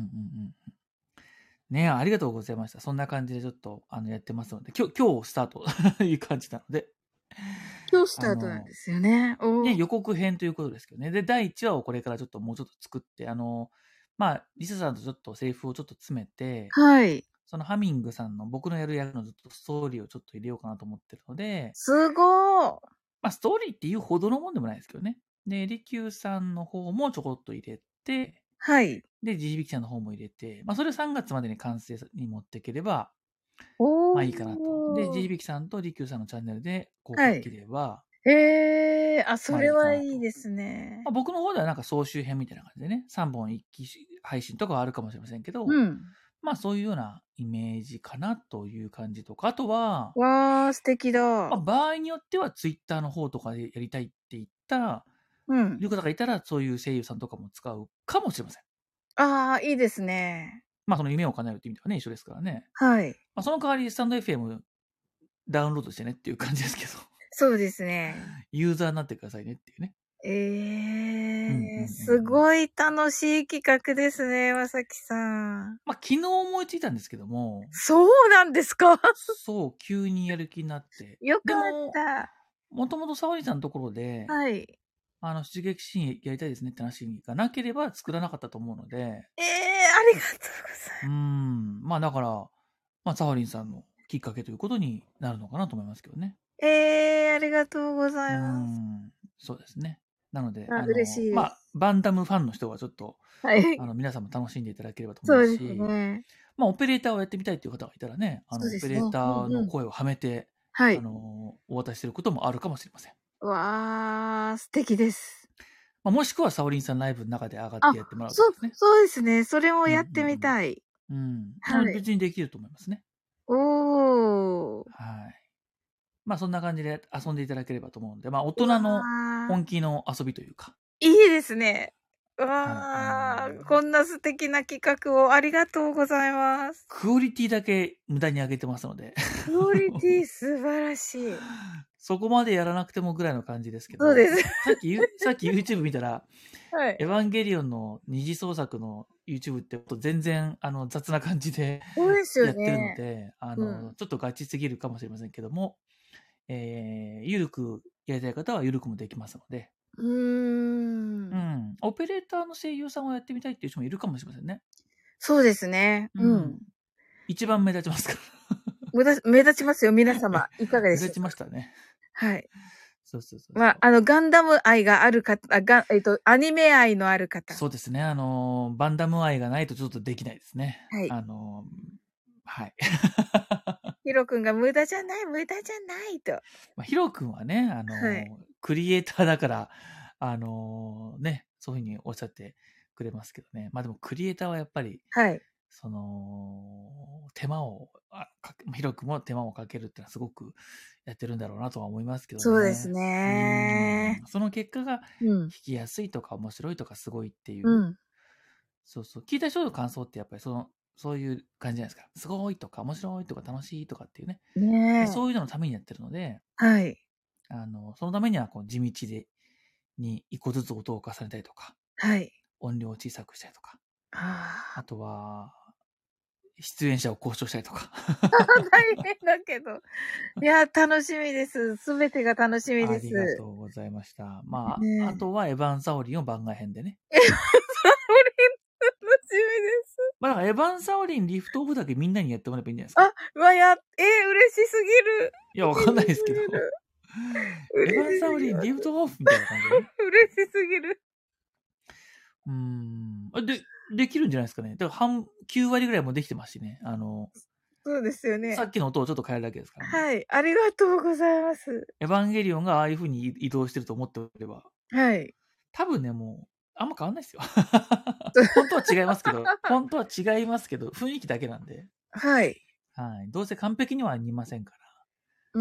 ねありがとうございました。そんな感じでちょっと、あの、やってますので、今日、今日スタートという感じなので。 今日スタートなんですよね。おね、 ー。 予告編ということですけどね。で、だいいちわをこれからちょっともうちょっと作って、あの、まあ、リサさんとちょっとセリフをちょっと詰めて、 はい。 そのハミングさんの僕のやる役のずっとストーリーをちょっと入れようかなと思ってるので、 すごー。 まあ、ストーリーっていうほどのもんでもないですけどね。で、リキューさんの方もちょこっと入れて、 はい。 で、ジジビキちゃんの方も入れて、まあ、それをさんがつまでに完成に持っていければ、 おー。 まあいいかなと。で、ジジビキさんとリキューさんのチャンネルで公開できれば、 へー。あ、そまあれいいかなと。 はいいですね。 まあ、僕の方ではなんか総集編みたいな感じでね、さんぼん一気配信とかはあるかもしれませんけど、 うん。 まあそういうようなイメージかなという感じとか、あとは、 わー、素敵だ。 まあ、場合によってはツイッターの方とかでやりたいって言ったうんい。る方がいたら、そういう声優さんとかも使うかもしれません。 あー、いいですね。 まあその夢を叶えるって意味ではね、一緒ですからね。 はい。 まあその代わりスタンド エフエム ダウンロードしてねっていう感じですけど、 そうですね。 ユーザーになってくださいねっていうね。 えうんうんうんうー、 んすごい楽しい企画ですね、まさきさん。 まあ昨日思いついたんですけども、 そうなんですかそう、急にやる気になって。 よかでっも、 た。 もともと沙織さんのところで、 はい。 あの、出撃シーンやりたいですねって話がなければ作らなかったと思うので、 えー、ありがとうございうーます。 ん、まあだから、まあサハリンさんのきっかけということになるのかなと思いますけどね。 えー、ありがとうごうざいます。 ん、そうですね。なので、 あ、 あ嬉しいです。 の、まあ、バンダムファンの人はちょっと、 はいあ。の、皆さんも楽しんでいただければと思そうですいますし、 ね。 まあ、オペレーターをやってみたいっていう方がいたらね、あの、オそうですね。 ペレーターうんうん。 の声をはめて、 はい。 あの、お渡しすることもあるかもしれません。 わー、素敵です。 まあ、もしくはサオリンさんライブの中で上がっあ、 てやってもらうとそう、 かですね。 そうですね。それもうんやってみたい。 うんうん。うん。 はい。 別にできると思いますね。 おー。 はい。まあそんな感じで遊んでいただければと思うので、まあ大わ人のー。 本気の遊びというか。 いいですね。 はい。 わあのー、こんな素敵な企画をありがとうございます。 クオリティだけ無駄に上げてますので。 クオリティ素晴らしい。 そこまでやらなくてもぐらいの感じですけど。 そうです。 さっき、さっき YouTube 見たら、 はい。 エヴァンゲリオンの二次創作の YouTube って全然あの雑な感じでそうですよね。 やってるので、あの、 うん、 ちょっとガチすぎるかもしれませんけども、えー、ゆるくやりたい方はゆるくもできますので。 うーん。 うん。オペレーターの声優さんをやってみたいっていう人もいるかもしれませんね。 そうですね。うん。うん、 一番目立ちますから。 目立目立ちますよ、皆様。いかがでしょうか。 目立ちましたね。 はい。 そうそうそうそう。 まあ、あの、ガンダム愛がある方、あがえっと、アニメ愛のある方。 そうですね。あの、バンダム愛がないとちょっとできないですね。 はい。 あの、はい。 ヒロ君が無駄じゃない、無駄じゃないと。 まあ、ヒロ君はね、あの、はい、クリエイターだから、あのね、そういうふうにおっしゃってくれますけどね。まあでもクリエイターはやっぱり、 はい。 その、手間を、あかヒロ君も手間をかけるってのはすごくやってるんだろうなとは思いますけどね。 そうですね。 その結果が、弾きやすいとか面白いとかすごいっていう。うん、そうそう。聞いた人の感想ってやっぱりその、そういう感じじゃないですか。すごいとか面白いとか楽しいとかっていうね。 ねそういうののためにやってるので、 はい。 あの、そのためにはこう地道で、に一個ずつ音を重ねたりとか、 はい。 音量を小さくしたりとか、 あ, あとは、出演者を交渉したりとか。 大変だけど。いや、楽しみです。すべてが楽しみです。 ありがとうございました。まあ、ね、あとはエヴァン・サオリンを番外編でね。 エヴァン・サオリン楽しみです。 まあ、だからエヴァン・サオリンリフトオフだけみんなにやってもらえばいいんじゃないですか。 あ、まあ、や、えー、嬉しすぎる。 いや、わかんないですけど。エヴァン・サオリンリフトオフみたいな感じで、ね。 嬉しすぎる。 うーん。で、できるんじゃないですかね。だから半、きゅう割ぐらいもできてますしね。あの、 そうですよね。 さっきの音をちょっと変えるだけですからね。 はい。ありがとうございます。 エヴァンゲリオンがああいう風に移動してると思っておれば。 はい。 多分ね、もう、あんま変わんないですよ。本当は違いますけど、本当は違いますけど、雰囲気だけなんで。 はい。 はい。どうせ完璧には似ませんから。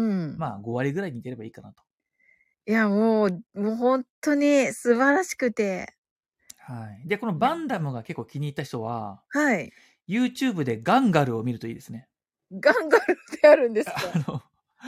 うん。 まあ、ご割ぐらい似てればいいかなと。 いや、もう、もう本当に素晴らしくて。 はい。で、このバンダムが結構気に入った人は、 はい。 YouTube でガンガルを見るといいですね。 ガンガルってあるんですか？ あの、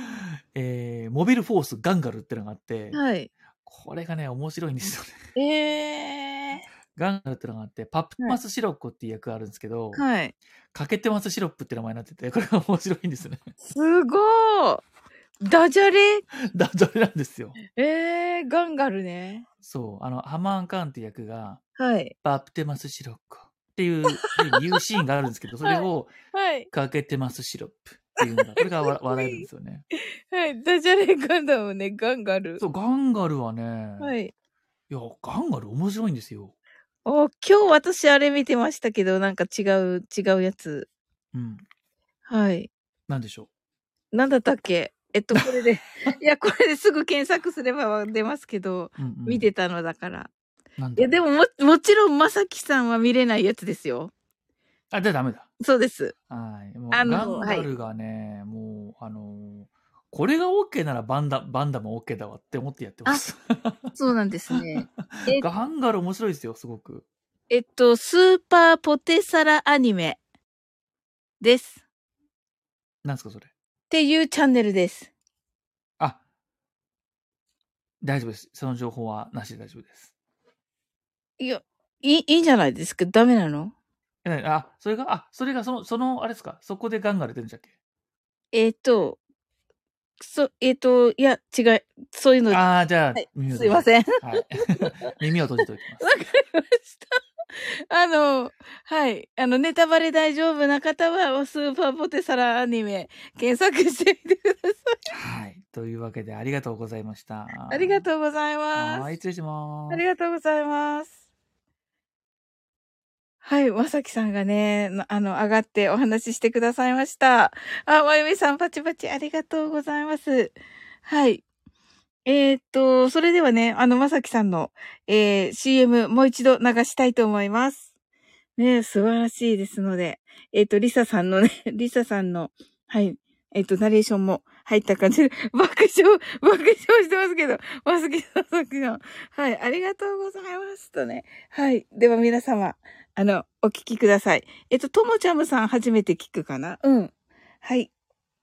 えー、モビルフォースガンガルってのがあって、 はい。 これがね、面白いんですよね。 ええガンガルってのがあって、パプテー。はい。 マスシロッコっていう役があるんですけど、 はい。 かけてますシロップって名前になってて、これが面白いんですね。 すごー。ダジャレ。 ダジャレなんですよ。 ええー、ガンガルね。 そう。あの、ハマーン・カーンっていう役が、 はい。 パプテマスシロッコっていうふうに言うシーンがあるんですけど、それはい。 を、 はい。 かけてますシロップっていうのが、これがかっわ笑えるんでこいい。 すよね。 はい。ダジャレガンダムね、ガンガル。 そう、ガンガルはね、 はい。 いや、ガンガル面白いんですよ。 お、今日私あれ見てましたけど、なんか違う、違うやつ。 うん。 はい。 なんでしょなんだったっけ？えっと、これでいや、これですぐ検索すれば出ますけど、 う。うんうん。 見てたのだから。いや、 なんだろう。 でも、ももちろんまさきさんは見れないやつですよ。 あ、じゃあダメだ。 そうです。 はい。もう、ガあの、はい。 ンガルがね、もう、あの、これが OK ならバンダ、バンダも OK だわって思ってやってまあ、 す。 そうなんですね。え、 ガンガル面白いですよ、すごく。 えっと、スーパーポテサラアニメです。 なんすか、それ。 っていうチャンネルです。 あ、大丈夫です。その情報はなしで大丈夫です。 いや、いい、いいんじゃないですか？ダメなの？ え、なあ、それが、あ、それがその、その、あれですか、そこでガンガル出るんじゃっけ？ えっと、そ、えっと、いや、違い、そういうの、はああ、じゃあ、 い、 耳を閉じておきすいません。 ます。はい。耳を閉じておきまわす。 かりました。あの、はい。あの、ネタバレ大丈夫な方は、スーパーポテサラアニメ、検索してみてください。 はい。というわけで、ありがとうございました。 ありがとうございまはい、 す。 失礼しあります。 がとうございます。はい、まさきさんがね、なあの、上がってお話ししてくださいました。あ、まゆみさん、パチパチありがとうございます。はい。えーっと、それではね、あの、まさきさんの、えー、シーエム もう一度流したいと思います。ね、素晴らしいですので、えーっと、リサさんのね、リサさんの、はい、えーっと、ナレーションも入った感じで、爆笑、爆笑してますけど、まさきさん、まさきさん。はい、ありがとうございますとね。はい、では皆様、あの、お聞きください。えっと、ともちゃむさん初めて聞くかな？うん。はい。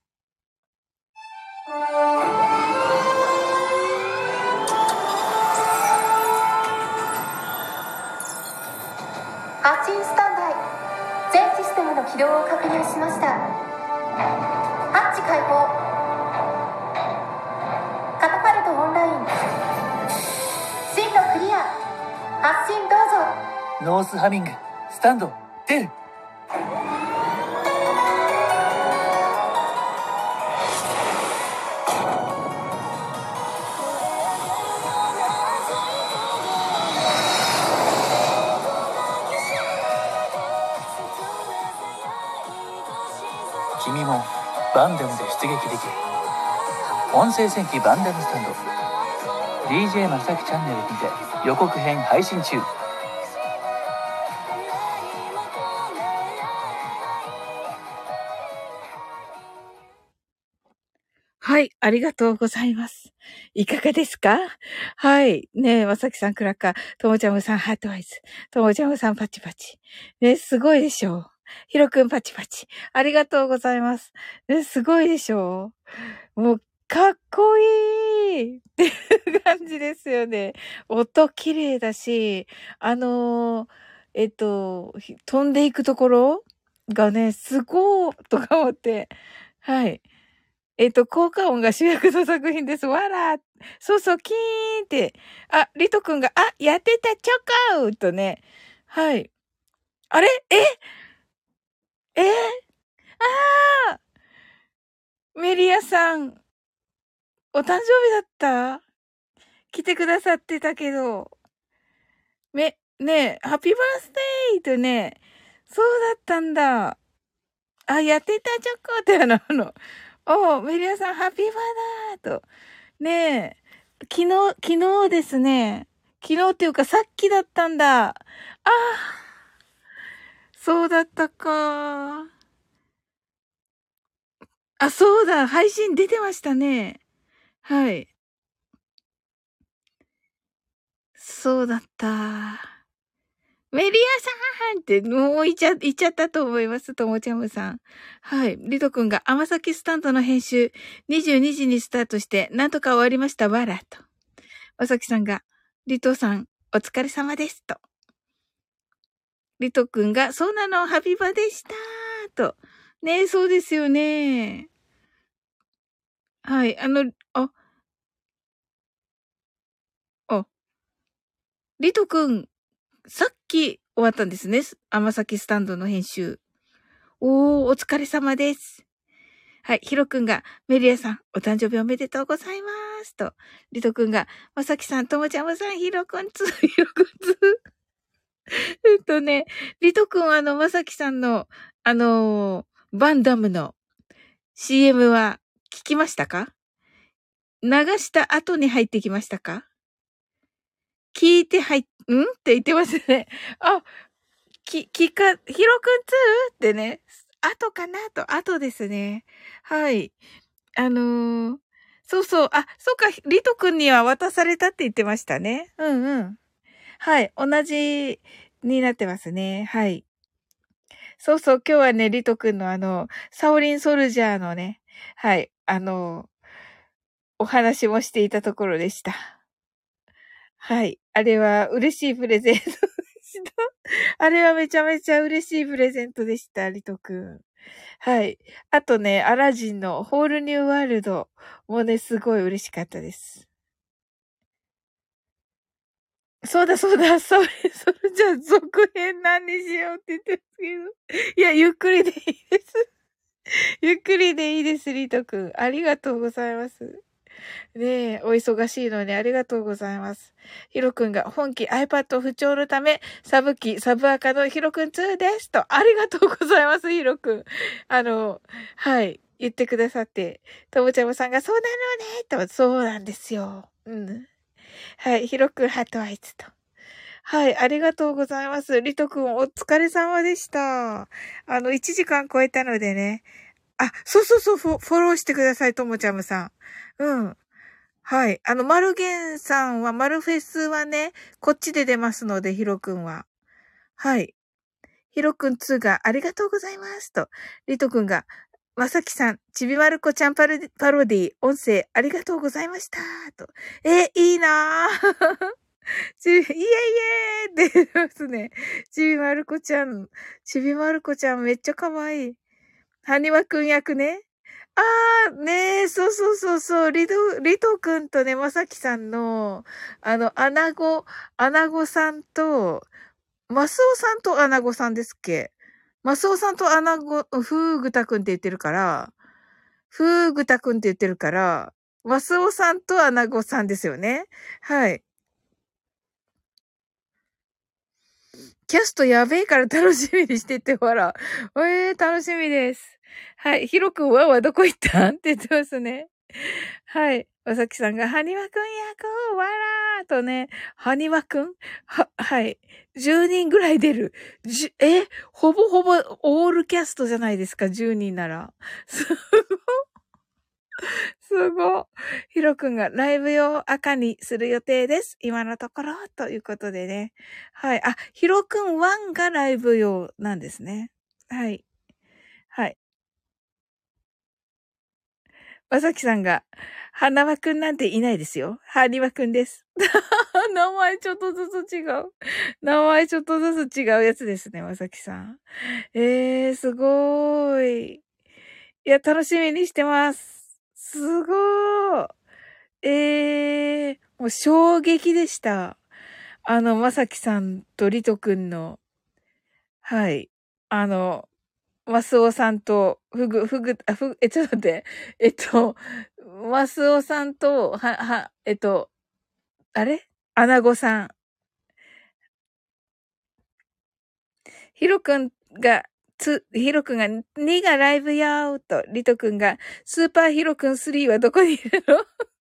発進スタンバイ。全システムの起動を確認しました。ハッチ開放。カタパルトオンライン。進路クリア。発進どうぞ。 ノースハミング、スタンド、出る。君もバンダムで出撃できる。音声戦記バンダムスタンド ディージェー まさきチャンネルにて予告編配信中。 はい、ありがとうございます。いかがですか？はい。ねえ、まさきさんクラッカー、ともちゃむさんハートアイズ、ともちゃむさんパチパチ。ね、すごいでしょう。ひろくんパチパチ。ありがとうございます。ね、すごいでしょう。もう、かっこいいっていう感じですよね。音綺麗だし、あのーえっと、ひ飛んでいくところがね、すごーとか思って、はい。えっと、効果音が主役の作品です。わら。そうそう、キーンって。あ、リトくんが、あ、やってた、チョコとね。はい。あれええあーメリアさん、お誕生日だった来てくださってたけど。め、ねえ、ハッピーバースデーとね、そうだったんだ。あ、やってたチョコってあの、あの、おメリアさん、ハッピーバーだーと。ねえ、昨日、昨日ですね。昨日っていうかさっきだったんだ。ああ、そうだったか。あ、そうだ、配信出てましたね。はい。そうだった。 メリアさんって、もう言っちゃ、言っちゃったと思います、ともちゃむさん。はい。リト君が、甘崎スタンドの編集、にじゅうにじにスタートして、なんとか終わりました、わら、と。まさきさんが、リトさん、お疲れ様です、と。リト君が、そうなの、ハビバでした、と。ねえ、そうですよね。はい、あの、あ、あ、リト君、さっき終わったんですね。甘崎スタンドの編集。おー、お疲れ様です。はい、ヒロ君が、メリアさん、お誕生日おめでとうございます。と、リト君が、まさきさん、ともちゃまさん、ヒロ君つ、ヒロ君つ。えっとね、リト君はあの、まさきさんの、あのー、バンダムの シーエム は聞きましたか？流した後に入ってきましたか？聞いて入っ、んって言ってますね。あ、き、聞か、ヒロくんツーってね、後かなと、後ですね。はい。あのー、そうそう、あ、そうか、リトくんには渡されたって言ってましたね。うんうん。はい、同じになってますね。はい。そうそう、今日はね、リトくんのあの、サオリンソルジャーのね、はい、あの、お話もしていたところでした。はい。あれは嬉しいプレゼントでした。あれはめちゃめちゃ嬉しいプレゼントでした、リトくん。はい。あとね、アラジンのホールニューワールドもね、すごい嬉しかったです。そうだそうだ、それ、それじゃあ続編何にしようって言ってますけど。いや、ゆっくりでいいです。ゆっくりでいいです、リトくん。ありがとうございます。ねえ、お忙しいのにありがとうございます。ヒロくんが本機 iPad 不調のため、サブ機、サブアカのヒロくんツーですと、ありがとうございます、ヒロくん。あの、はい、言ってくださって、ともちゃまさんがそうなのねと、そうなんですよ。うん。はい、ヒロくんハートアイズと。はい、ありがとうございます。リトくんお疲れ様でした。あの、いちじかん超えたのでね。あ、そうそうそう、フォフォローしてください、ともちゃむさん。うん。はい。あの、マルゲンさんは、マルフェスはね、こっちで出ますので、ヒロくんは。はい。ヒロくんツーがありがとうございますと。リトくんが、まさきさん、ちびまる子ちゃんパロディ、パロディ、音声ありがとうございました。と。え、いいなぁ。ちび、イエイイエーって言いますね。ちびまる子ちゃん。ちびまる子ちゃんめっちゃ可愛い。はにわくん役ね。ああ、ねえ、そうそうそうそう、リト、リトくんとね、まさきさんの、あの、アナゴ、アナゴさんと、マスオさんとアナゴさんですっけ？マスオさんとアナゴ、フーグタくんって言ってるから、フーグタくんって言ってるから、マスオさんとアナゴさんですよね。はい。キャストやべえから楽しみにしてて、ほら。えー、楽しみです。はい。ヒロくんははどこ行ったんって言ってますね。はい。まさきさんが、はにわくん役、わらーとね、はにわくんは、はい。じゅうにんぐらい出る。じゅ、えほぼほぼオールキャストじゃないですか、じゅうにんなら。すごすご。ヒロくんがライブ用赤にする予定です。今のところ、ということでね。はい。あ、ヒロくんワンがライブ用なんですね。はい。はい。まさきさんが、花輪くんなんていないですよ。はにわくんです。名前ちょっとずつ違う。名前ちょっとずつ違うやつですね、まさきさん。えー、すごーい。いや、楽しみにしてます。すごー。えー、もう衝撃でした。あの、まさきさんとりとくんの、はい。あの、マスオさんと、ふぐ、ふぐ、あ、ふぐ、え、ちょっと待って。えっと、マスオさんと、は、は、えっと、あれアナゴさん。ヒロくんが、つ、ヒロくんがにがライブやーと、リトくんが、スーパーヒロくんスリーはどこにいるの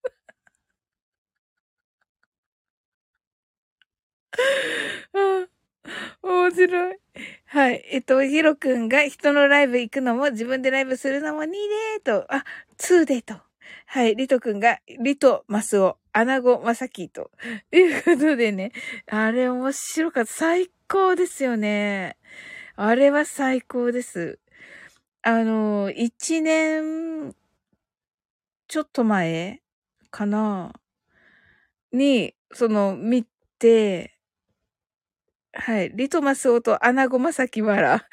うん面白い。はい。えっと、ヒロくんが人のライブ行くのも自分でライブするのもにでーと、あ、ツーでと。はい。リトくんが、リト、マスオ、アナゴ、マサキと。いうことでね、あれ面白かった。最高ですよね。あれは最高です。あの、一年ちょっと前かなに、その、見て、はい。リトマスオとアナゴマサキワラ。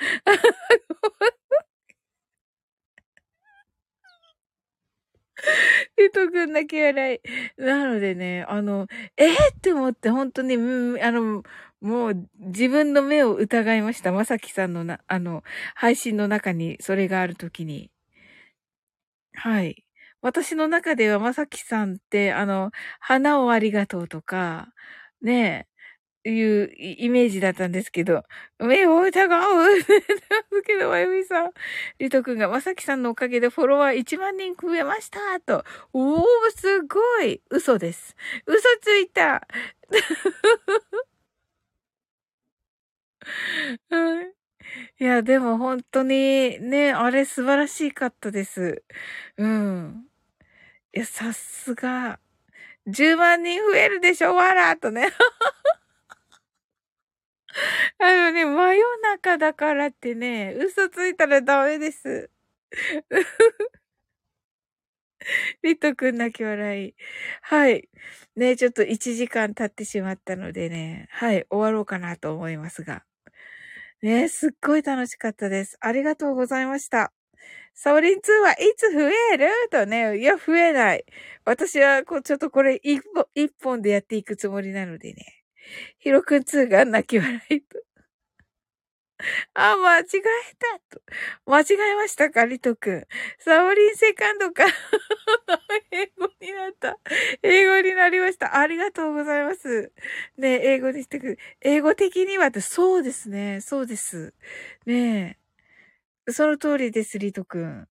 リト君泣き笑い。なのでね、あの、えー、って思って本当に、うん、あの、もう自分の目を疑いました。まさきさんのな、あの、配信の中にそれがあるときに。はい。私の中ではまさきさんって、あの、花をありがとうとか、ねえ、いうイメージだったんですけど、目を疑うって言ってますけど、まゆみさん。リト君がまさきさんのおかげでフォロワーいちまん人増えましたと。おー、すごい。嘘です。嘘ついた。はい。いや、でも本当にね、あれ素晴らしかったです。うん。いや、さすが。じゅうまん人増えるでしょ、わらとね。あのね、真夜中だからってね、嘘ついたらダメです。リト君泣き笑い。はい。ね、ちょっといちじかん経ってしまったのでね、はい、終わろうかなと思いますが。ね、すっごい楽しかったです。ありがとうございました。サオリンツーはいつ増えるとね、いや、増えない。私は、こう、ちょっとこれ一本、一本でやっていくつもりなのでね。ヒロくんツーが泣き笑いと。あ、間違えたと。間違えましたか、リトくん。サオリンセカンドか。英語になった。英語になりました。ありがとうございます。ねえ、英語にしてくる。英語的にはって、そうですね。そうです。ねえ。その通りです、リトくん。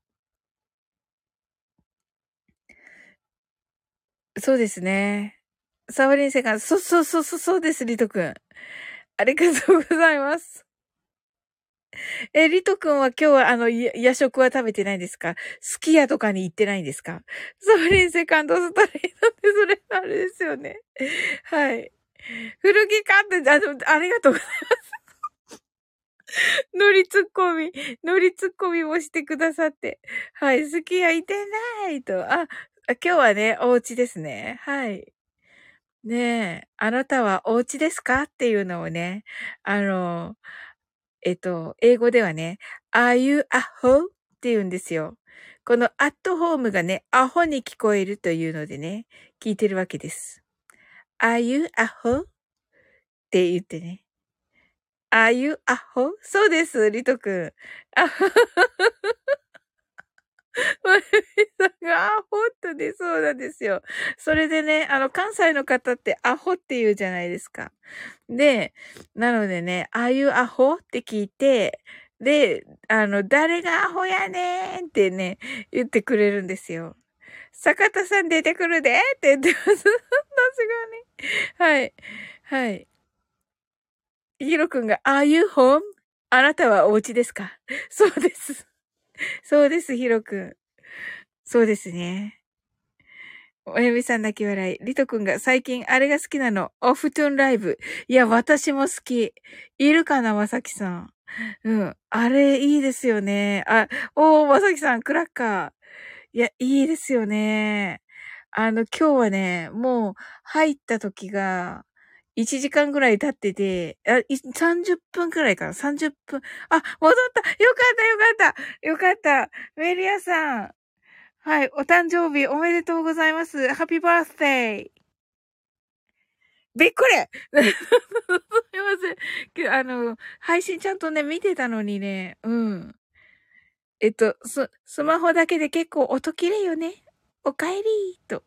そうですね。サオリンセカンド、そうそうそうそう、そうです、リトくん。ありがとうございます。え、リト君は今日はあの、や夜食は食べてないんですか？すき家とかに行ってないんですか？ソーリンセカンドストレートってそれあれですよね。はい。古着買って、あの、ありがとうございます。乗りツッコミ、乗りツッコミもしてくださって。はい、すき家行ってないと。あ、今日はね、お家ですね。はい。ねえ、あなたはお家ですかっていうのをね、あの、えっと、英語ではね、are you at home? って言うんですよ。この at home がね、アホに聞こえるというのでね、聞いてるわけです。are you at home? って言ってね。are you at home? そうです、リトくん。あまゆみさんがアホっとね、そうなんですよ。それでね、あの、関西の方ってアホって言うじゃないですか。で、なのでね、ああいうアホって聞いて、で、あの、誰がアホやねんってね、言ってくれるんですよ。坂田さん出てくるでって言ってます。さすがに。はい。はい。ヒロくんが、Are you home? あなたはお家ですか？そうです。そうです、ヒロくん。そうですね。おやみさん泣き笑い。リトくんが最近あれが好きなの。オフトゥーンライブ。いや、私も好き。いるかな、まさきさん。うん。あれ、いいですよね。あ、おー、まさきさん、クラッカー。いや、いいですよね。あの、今日はね、もう、入った時が、いちじかんぐらい経ってて、あ、いさんじゅっぷんくらいかな ?さんじゅっ 分。あ、戻ったよかったよかったよかったメリアさん。はい、お誕生日おめでとうございます。ハッピーバースデー。びっくりすいません。けあの、配信ちゃんとね、見てたのにね、うん。えっと、ス、スマホだけで結構音綺麗よね。おかえりーと。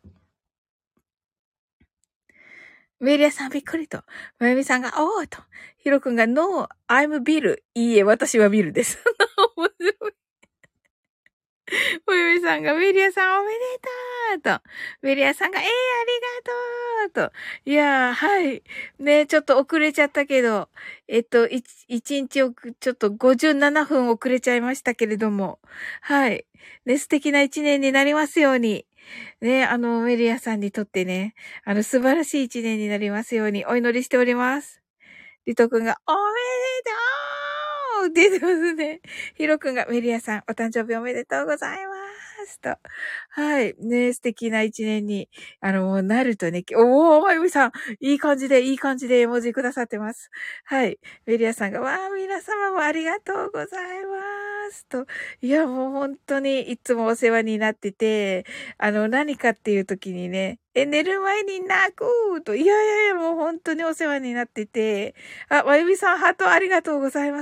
メリアさんびっくりと。まゆみさんが、おーと。ヒロくんが、No, I'm Bill. いいえ、私はビルです。面白い。おゆみさんが、メリアさんおめでとうと。メリアさんが、ええー、ありがとうと。いやー、はい。ね、ちょっと遅れちゃったけど、えっと、いち、一日おく、ちょっとごじゅうななふん遅れちゃいましたけれども。はい。ね、素敵な一年になりますように。ね、あの、メリアさんにとってね、あの、素晴らしい一年になりますようにお祈りしております。 リトくんが、おめでとうって言ってますね。ヒロくんが、メリアさん、お誕生日おめでとうございますと。はい。ね、素敵な一年に、あの、もうなるとね、おー、まゆみさん、いい感じで、いい感じで絵文字くださってます。はい。メリアさんが、わー、皆様もありがとうございますと。いや、もう本当にいつもお世話になってて、あの、何かっていう時にね、え、寝る前に泣くと、いやいやいや、もう本当にお世話になってて、あ、まゆみさん、ハートありがとうございます。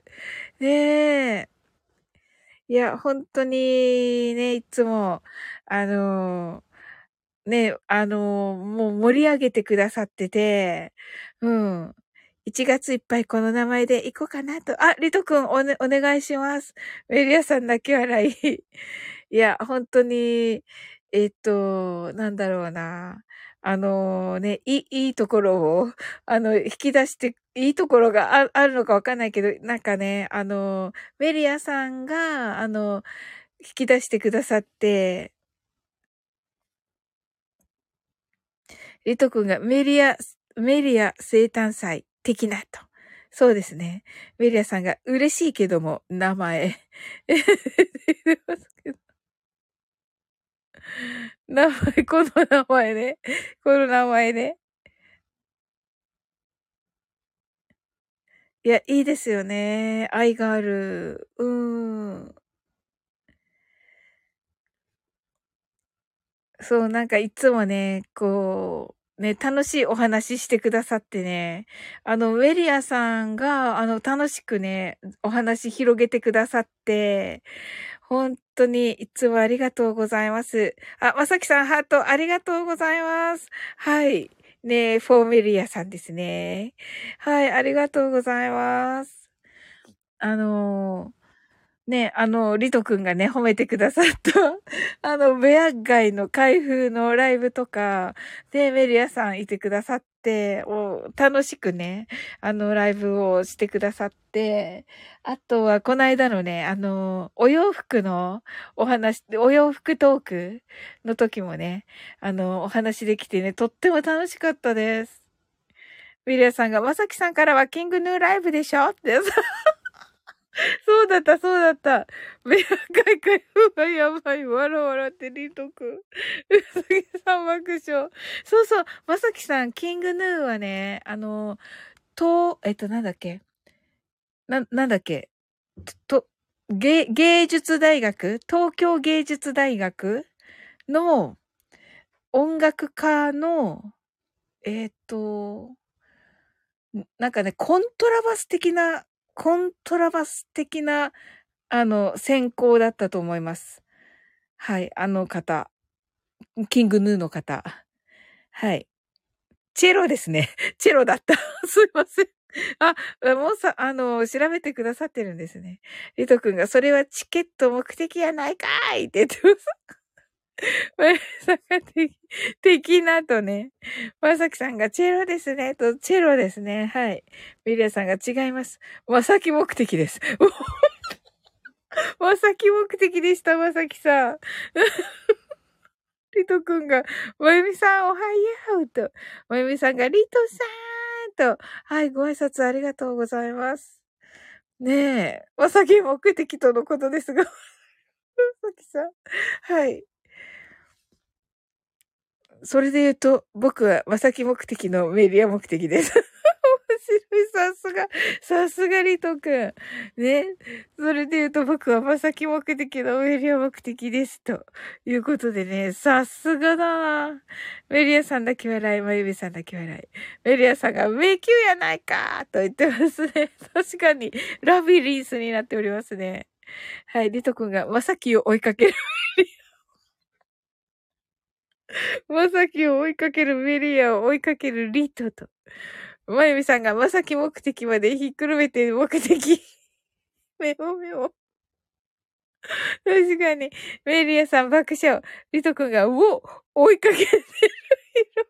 ねえ。いや、本当にね、いつも、あの、ね、あの、もう盛り上げてくださってて、うん。いちがついっぱいこの名前で行こうかなと。あ、リトくん、おね、お願いします。メリアさん泣き笑い。いや、本当に、えっと、なんだろうな。あのね、いい、いいところを、あの、引き出して、いいところがああるのかわかんないけど、なんかね、あの、メリアさんが、あの、引き出してくださって、リト君がメリア、メリア生誕祭的なと。そうですね。メリアさんが嬉しいけども、名前。名前、この名前ね。この名前ね。いや、いいですよね。愛がある。うーん。そう、なんかいつもね、こう、ね、楽しいお話ししてくださってね、あの、ウェリアさんが、あの、楽しくね、お話広げてくださって、本当にいつもありがとうございます。あ、まさきさん、ハートありがとうございます。はい。ね、フォーメリアさんですね。はい、ありがとうございます。あのーね、あの、リト君がね、褒めてくださった、あの、ベア街の開封のライブとか、で、メリアさんいてくださって、お楽しくね、あの、ライブをしてくださって、あとは、この間のね、あの、お洋服のお話、お洋服トークの時もね、あの、お話できてね、とっても楽しかったです。メリアさんが、まさきさんからはキングヌーライブでしょって。そうだった、そうだった。ベア開開封がやばい。わらわらってリトくん。うさぎさん爆笑。そうそう。まさきさん、キングヌーはね、あの、と、えっと、なんだっけな、なんだっけと、芸、芸術大学東京芸術大学の音楽科の、えっと、なんかね、コントラバス的な、コントラバス的な、あの、専攻だったと思います。はい、あの方。キングヌーの方。はい。チェロですね。チェロだった。すいません。あ、もうさ、あの、調べてくださってるんですね。リト君が、それはチケット目的やないかーいって言ってます。まさか的、的なとね。まさきさんがチェロですね。と、チェロですね。はい。ミリアさんが違います。まさき目的です。まさき目的でした、まさきさん。リトくんが、まゆみさんおはようと、まゆみさんがリトさんと、はい、ご挨拶ありがとうございます。ねえ、まさき目的とのことですが、まさきさん。はい。それで言うと、僕はまさき目的のメディア目的です。面白い。さすが、さすがリトくん。ね。それで言うと僕はまさき目的のメディア目的です。ということでね、さすがだな。メリアさんだけ笑い、まゆみさんだけ笑い。メリアさんが迷宮やないかと言ってますね。確かに、ラビリンスになっておりますね。はい、リトくんがまさきを追いかける。まさきを追いかけるメリアを追いかけるリトと。まゆみさんがまさき目的までひっくるめて目的。メモメモ。確かに。メリアさん爆笑。リト君が、うお追いかけてる。ヒロ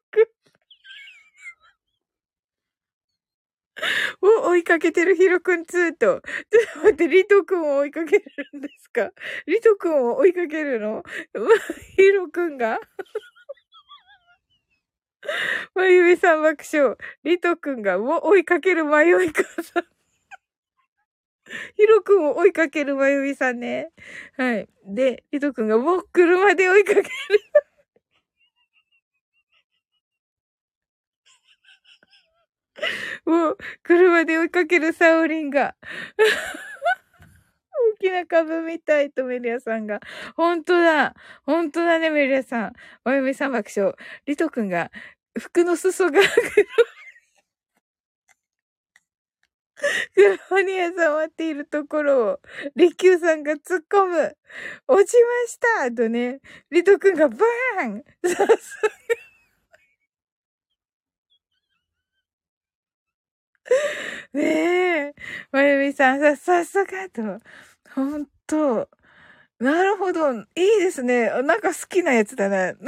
君。お追いかけてるヒロ君ツーと。ちょっと待って、リト君を追いかけるんですか？リト君を追いかけるのヒロ君がまゆみさん爆笑。リトくんがを追いかける迷いかさん。ヒロくんを追いかけるまゆみさんね。はい。で、リトくんがもう車で追いかける。もう車で追いかけるサオリンが。大きな株みたいとメリアさんが。ほんとだ。ほんとだね、メリアさん。まゆみさん爆笑。リトくんが服の裾が車に挟まっているところを、リキューさんが突っ込む。落ちましたとね、リトくんがバーンさすがねえ。まゆみさん、さ、さすがと。ほんと。なるほど。いいですね。なんか好きなやつだな。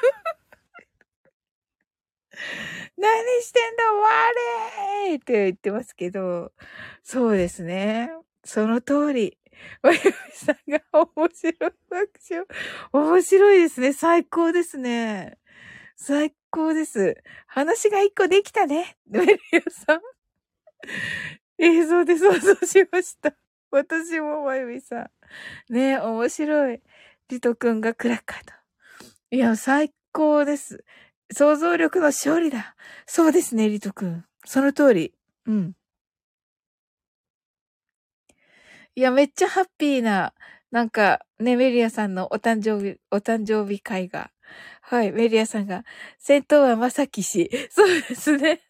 何してんだ我ーって言ってますけど。そうですね。その通り。まゆみさんが面白い爆笑。面白いですね。最高ですね。最高です。話が一個できたね。メリアさん。映像で想像しました。私もまゆみさん。ねえ、面白い。リトくんがクラッカーと。いや、最高です。想像力の勝利だ。そうですね、リトくん。その通り。うん。いや、めっちゃハッピーな、なんか、ね、メリアさんのお誕生日、お誕生日会が。はい、メリアさんが、先頭はまさきし。そうですね。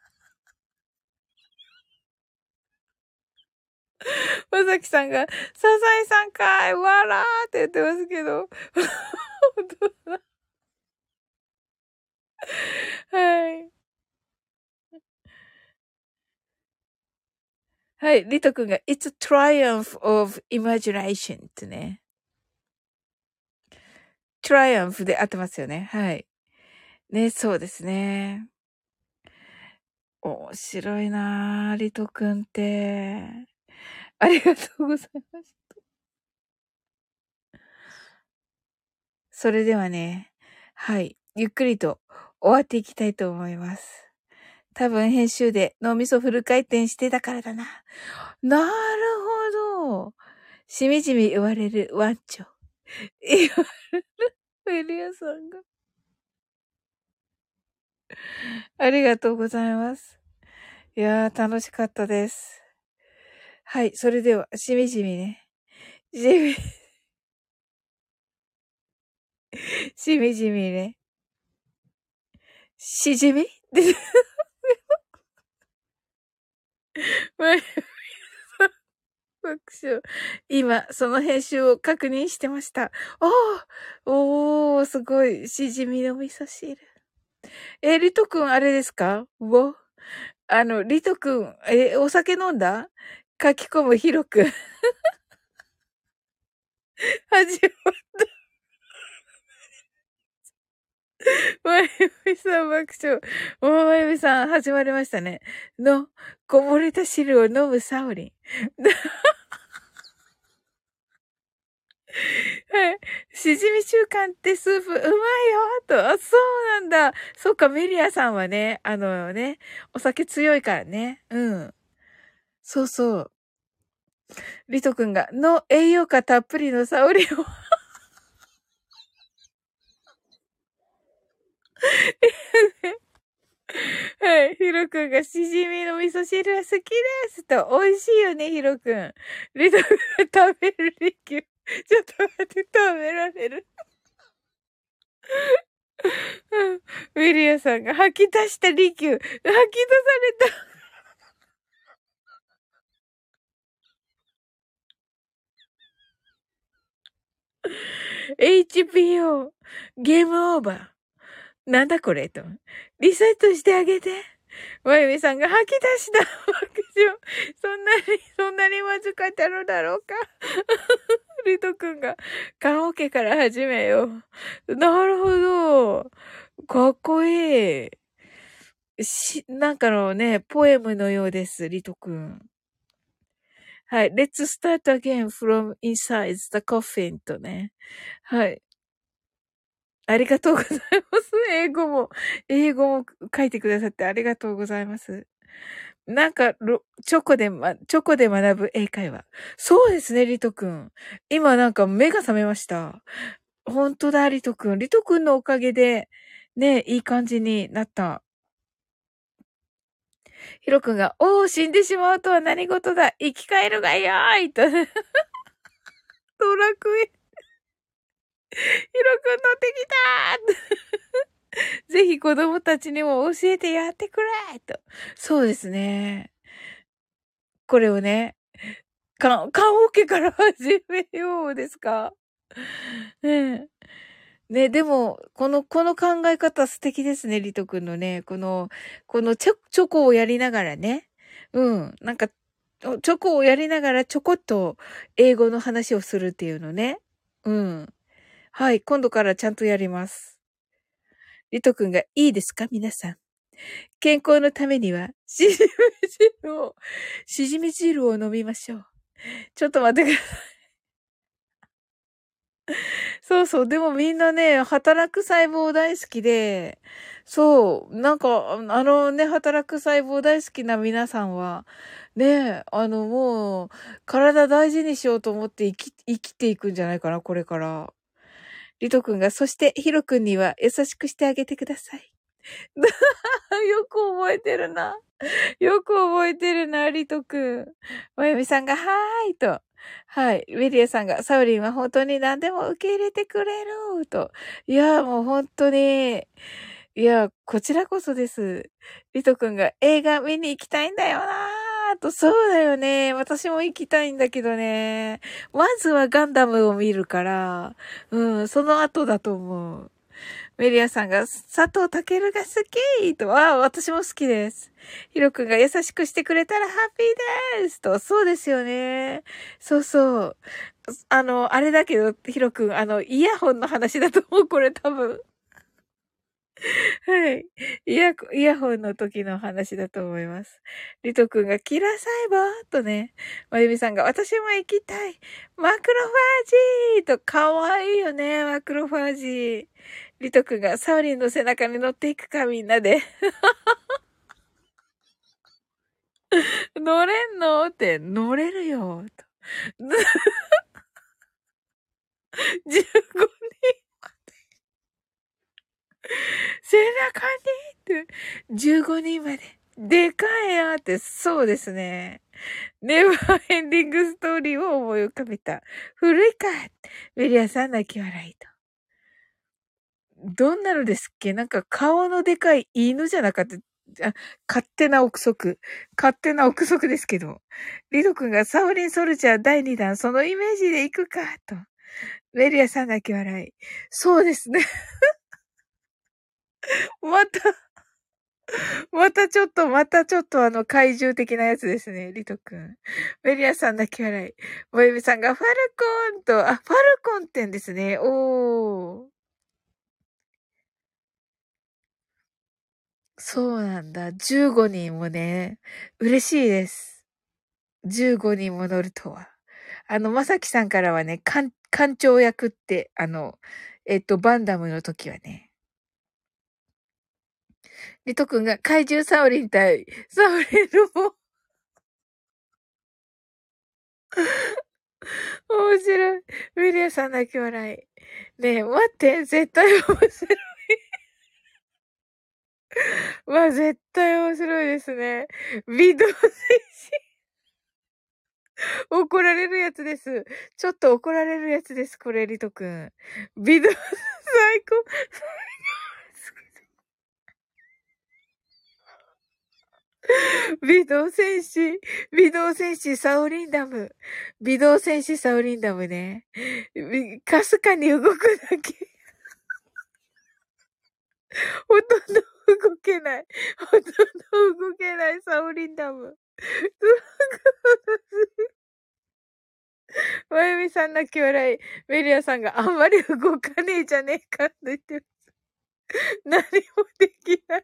まさきさんが、サザエさんかい、わらーって言ってますけど。本当だ。はい。はい、リト君が、It's a triumph of imagination ってね。triumph で合ってますよね。はい。ね、そうですね。面白いなぁ、リト君って。ありがとうございます。それではね、はい、ゆっくりと終わっていきたいと思います。多分編集で脳みそフル回転してたからだな。なるほど。しみじみ言われるワンチョ。言われるメリアさんが。ありがとうございます。いやー、楽しかったです。はい、それでは、しみじみね。しみ、しみじみね。しじみ爆笑。今、その編集を確認してました。おーおー、すごい。しじみの味噌汁。え、リトくん、あれですかおあの、リトくん、え、お酒飲んだ書き込むヒロくん。始まった。まゆみさん爆笑。おまゆみさん、始まりましたね。の、こぼれた汁を飲むサオリン。はい。しじみ中華ってスープうまいよと。あ、そうなんだ。そっか、メリアさんはね、あのね、お酒強いからね。うん。そうそう。リト君が、の栄養価たっぷりのサオリを。はい。ヒロ君がしじみの味噌汁は好きですと。美味しいよね、ヒロ君。リト君が食べるリキュー。ちょっと待って、食べられる。うん。ウィリアさんが吐き出したリキュー。吐き出された。エイチピーオー、ゲームオーバー。なんだこれと。リセットしてあげて。まゆみさんが吐き出した爆笑。そんなに、そんなにまずかったのだろうか。リトくんが、棺桶から始めよう。なるほど。かっこいい。し、なんかのね、ポエムのようです、リトくん。はい。Let's start again from inside the coffin とね。はい。 ありがとうございます。英語も、英語も書いてくださってありがとうございます。なんか、ろチョコでま、チョコで学ぶ英会話。そうですね、リトくん。今なんか目が覚めました。本当だ、リトくん。リトくんのおかげで、ね、いい感じになった。ヒロくんが、おー、死んでしまうとは何事だ。生き返るがよーいと。ドラクエ。ヒロくん乗ってきたーぜひ子供たちにも教えてやってくれと。そうですね。これをね、か、棺桶から始めようですか。ねえ。ね、でも、この、この考え方素敵ですね、リト君のね。この、このチョ、チョコをやりながらね。うん。なんか、チョコをやりながらちょこっと英語の話をするっていうのね。うん。はい。今度からちゃんとやります。リト君がいいですか皆さん。健康のためには、しじみ汁を、しじみ汁を飲みましょう。ちょっと待ってください。そうそう。でもみんなね、働く細胞大好きで、そう、なんか、あのね、働く細胞大好きな皆さんは、ね、あのもう、体大事にしようと思って生き、生きていくんじゃないかな、これから。リト君が、そしてヒロ君には優しくしてあげてください。よく覚えてるな。よく覚えてるな、リト君。まゆみさんが、はーいと。はい。ウィリアさんが、サウリンは本当に何でも受け入れてくれると。いや、もう本当に。いや、こちらこそです。リト君が映画見に行きたいんだよなーと。そうだよね。私も行きたいんだけどね。まずはガンダムを見るから、うん、その後だと思う。メリアさんが、佐藤健が好きと、ああ、私も好きです。ヒロ君が優しくしてくれたらハッピーですと、そうですよね。そうそう。あの、あれだけど、ヒロ君、あの、イヤホンの話だと思う、これ多分。はい。イヤ、イヤホンの時の話だと思います。リト君がキラー細胞とね、まゆみさんが私も行きたい。マクロファージーと、かわいいよね、マクロファージー。リト君がサウリンの背中に乗っていくか、みんなで。乗れんのって、乗れるよ、と。じゅうごにん背中にって、じゅうごにんまで。でかいなって、そうですね。ネバーエンディングストーリーを思い浮かべた。古いか。ウィリアさん泣き笑いと。どんなのですっけなんか顔のでかい犬じゃなかった。あ、勝手な憶測。勝手な憶測ですけど。リド君がサウリンソルジャーだいにだん、そのイメージで行くか、と。ウェリアさん泣き笑い。そうですね。また、またちょっと、またちょっとあの怪獣的なやつですね、リト君。ウェリアさん泣き笑い。モエミさんがファルコンと、あ、ファルコンってんですね。おー。そうなんだ。じゅうごにんもね、嬉しいです。じゅうごにんも乗るとは。あの、まさきさんからはね、艦、艦長役って、あの、えっと、バンダムの時はね、リト君が怪獣サウリン対サウリンのも、面白い。ウィリアさん泣き笑い。ねえ、待って、絶対面白い。まあ、絶対面白いですね。微動戦士。怒られるやつです。ちょっと怒られるやつです、これ、リト君。微動、最高。微動戦士、微動戦士サオリンダム。微動戦士サオリンダムね。かすかに動くだけ。ほとんど動けない。ほとんど動けないサオリンダム。まゆみさん泣き笑い。メリアさんがあんまり動かねえじゃねえかと言ってます。何もできない。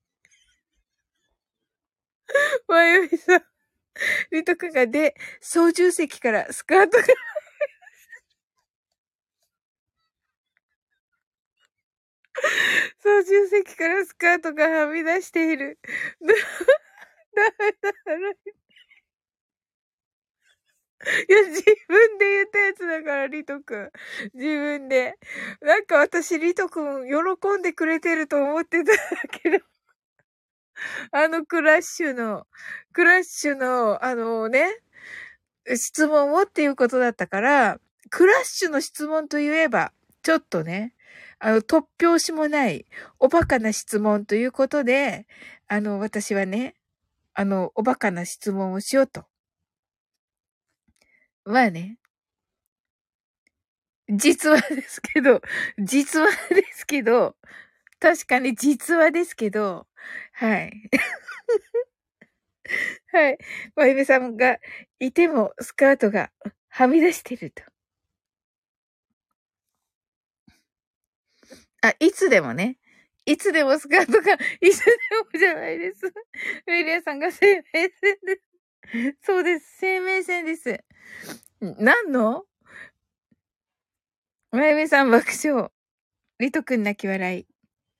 まゆみさん。リト君がで、操縦席からスカートが操縦席からスカートがはみ出している。だ、だめだ、いや、自分で言ったやつだから、リトくん。自分で。なんか私、リトくん、喜んでくれてると思ってたけど、あのクラッシュの、クラッシュの、あのね、質問をっていうことだったから、クラッシュの質問といえば、ちょっとね、あの、突拍子もない、おバカな質問ということで、あの、私はね、あの、おバカな質問をしようと。まあね、実話ですけど、実話ですけど、確かに実話ですけど、はい。はい。まゆめさんがいてもスカートがはみ出してると。あ、いつでもね。いつでもスカートが、いつでもじゃないです。ウィリアさんが生命線です。そうです。生命線です。何のまゆめさん爆笑。リトくん泣き笑い。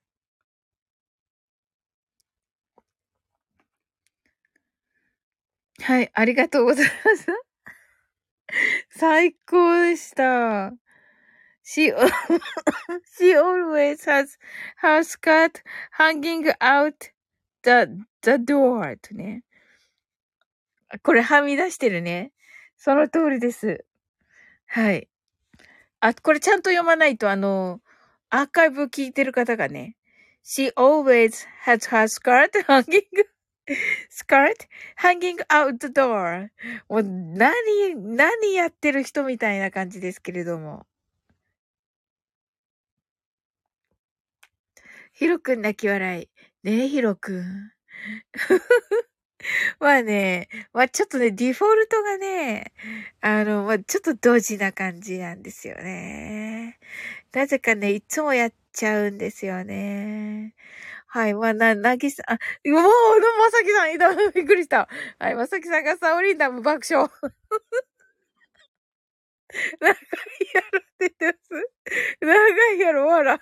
はい、ありがとうございます。最高でした。She, she always has her skirt hanging out the, the door とね。これはみ出してるね。その通りです。はい。あ、これちゃんと読まないと、あの、アーカイブ聞いてる方がね、She always has her skirt hanging, skirt hanging out the door. もう何、何やってる人みたいな感じですけれども。ヒロくん泣き笑い。ねえ、ヒロくん。まあね、まあちょっとね、ディフォルトがね、あの、まあちょっとドジな感じなんですよね。なぜかね、いつもやっちゃうんですよね。はい、まあな、なぎさん、あ、もう、まさきさんいた。びっくりした。はい、まさきさんがサオリンダム爆笑。長いやろって言ってます。長いやろ、わら。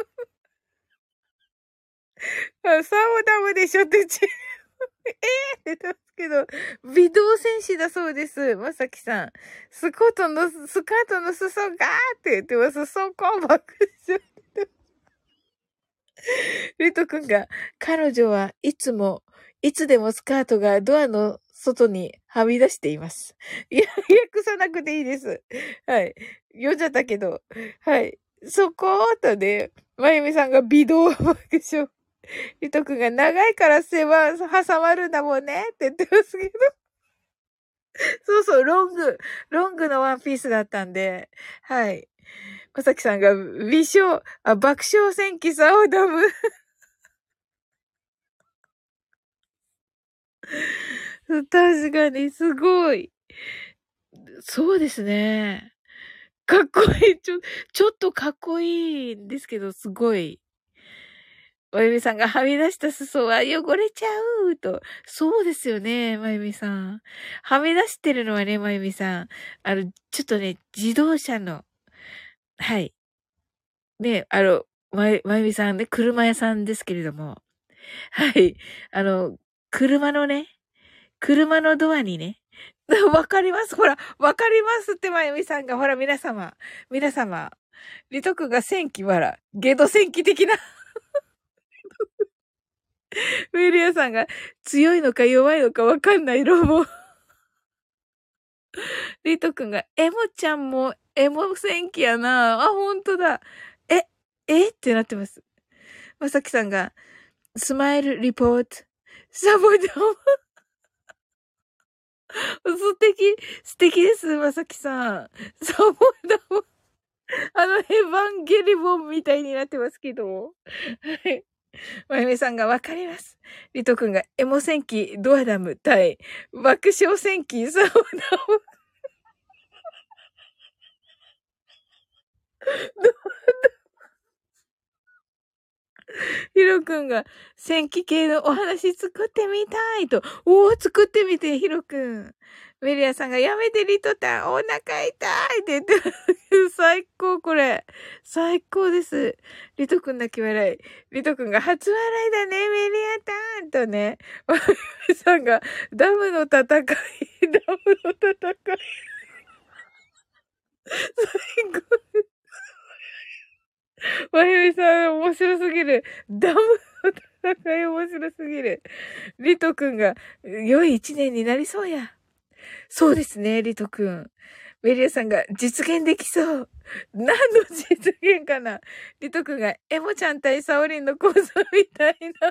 サオダムでしょってち。ええー、って言ってますけど、微動戦士だそうです。まさきさん。スコートの、スカートの裾がーって言ってます。そこ爆笑。リト君が、彼女はいつも、いつでもスカートがドアの外にはみ出しています。いや、訳さなくていいです。はい。読んじゃったけど。はい。そことね、まゆみさんが微動爆笑。リト君が長いから狭、挟まるんだもんねって言ってますけど。そうそう、ロング、ロングのワンピースだったんで、はい。まさきさんが微笑、あ、爆笑戦記サオダム。確かに、すごい。そうですね。かっこいい。ちょ、ちょっとかっこいいんですけど、すごい。まゆみさんがはみ出した裾は汚れちゃうと。そうですよね、まゆみさん。はみ出してるのはね、まゆみさん。あの、ちょっとね、自動車の、はい。ね、あの、まゆ、まゆみさんね、車屋さんですけれども。はい。あの、車のね、車のドアにね、わかります。ほら、わかりますって、まゆみさんが。ほら、皆様。皆様。リト君が戦記わら。ゲド戦記的な。ウィリアさんが強いのか弱いのかわかんないロボ。リト君が、エモちゃんもエモ戦記やな。あ、ほんとだ。え、えってなってます。まさきさんが、スマイルリポート。サボダム。素敵、素敵です、まさきさん。サボダム。あの、エヴァンゲリボンみたいになってますけど。はい。まゆみさんがわかります。リト君がエモ戦記ドアダム対爆笑戦記サボダム。ヒロ君が戦記系のお話作ってみたいと。おー、作ってみて、ヒロ君。 メリアさんがやめてリトタン、お腹痛いって言ってます。最高これ。最高です。リトくん泣き笑い。リトくんが初笑いだね、メリアタンとね。ワイメさんがダムの戦い、ダムの戦い。最高。ワイメさん面白すぎる。ダムの戦い面白すぎる。リトくんが良い一年になりそうや。そうですね、リトくん。メリアさんが実現できそう。何の実現かな。リトくんがエモちゃん対サオリンの構想みたいな。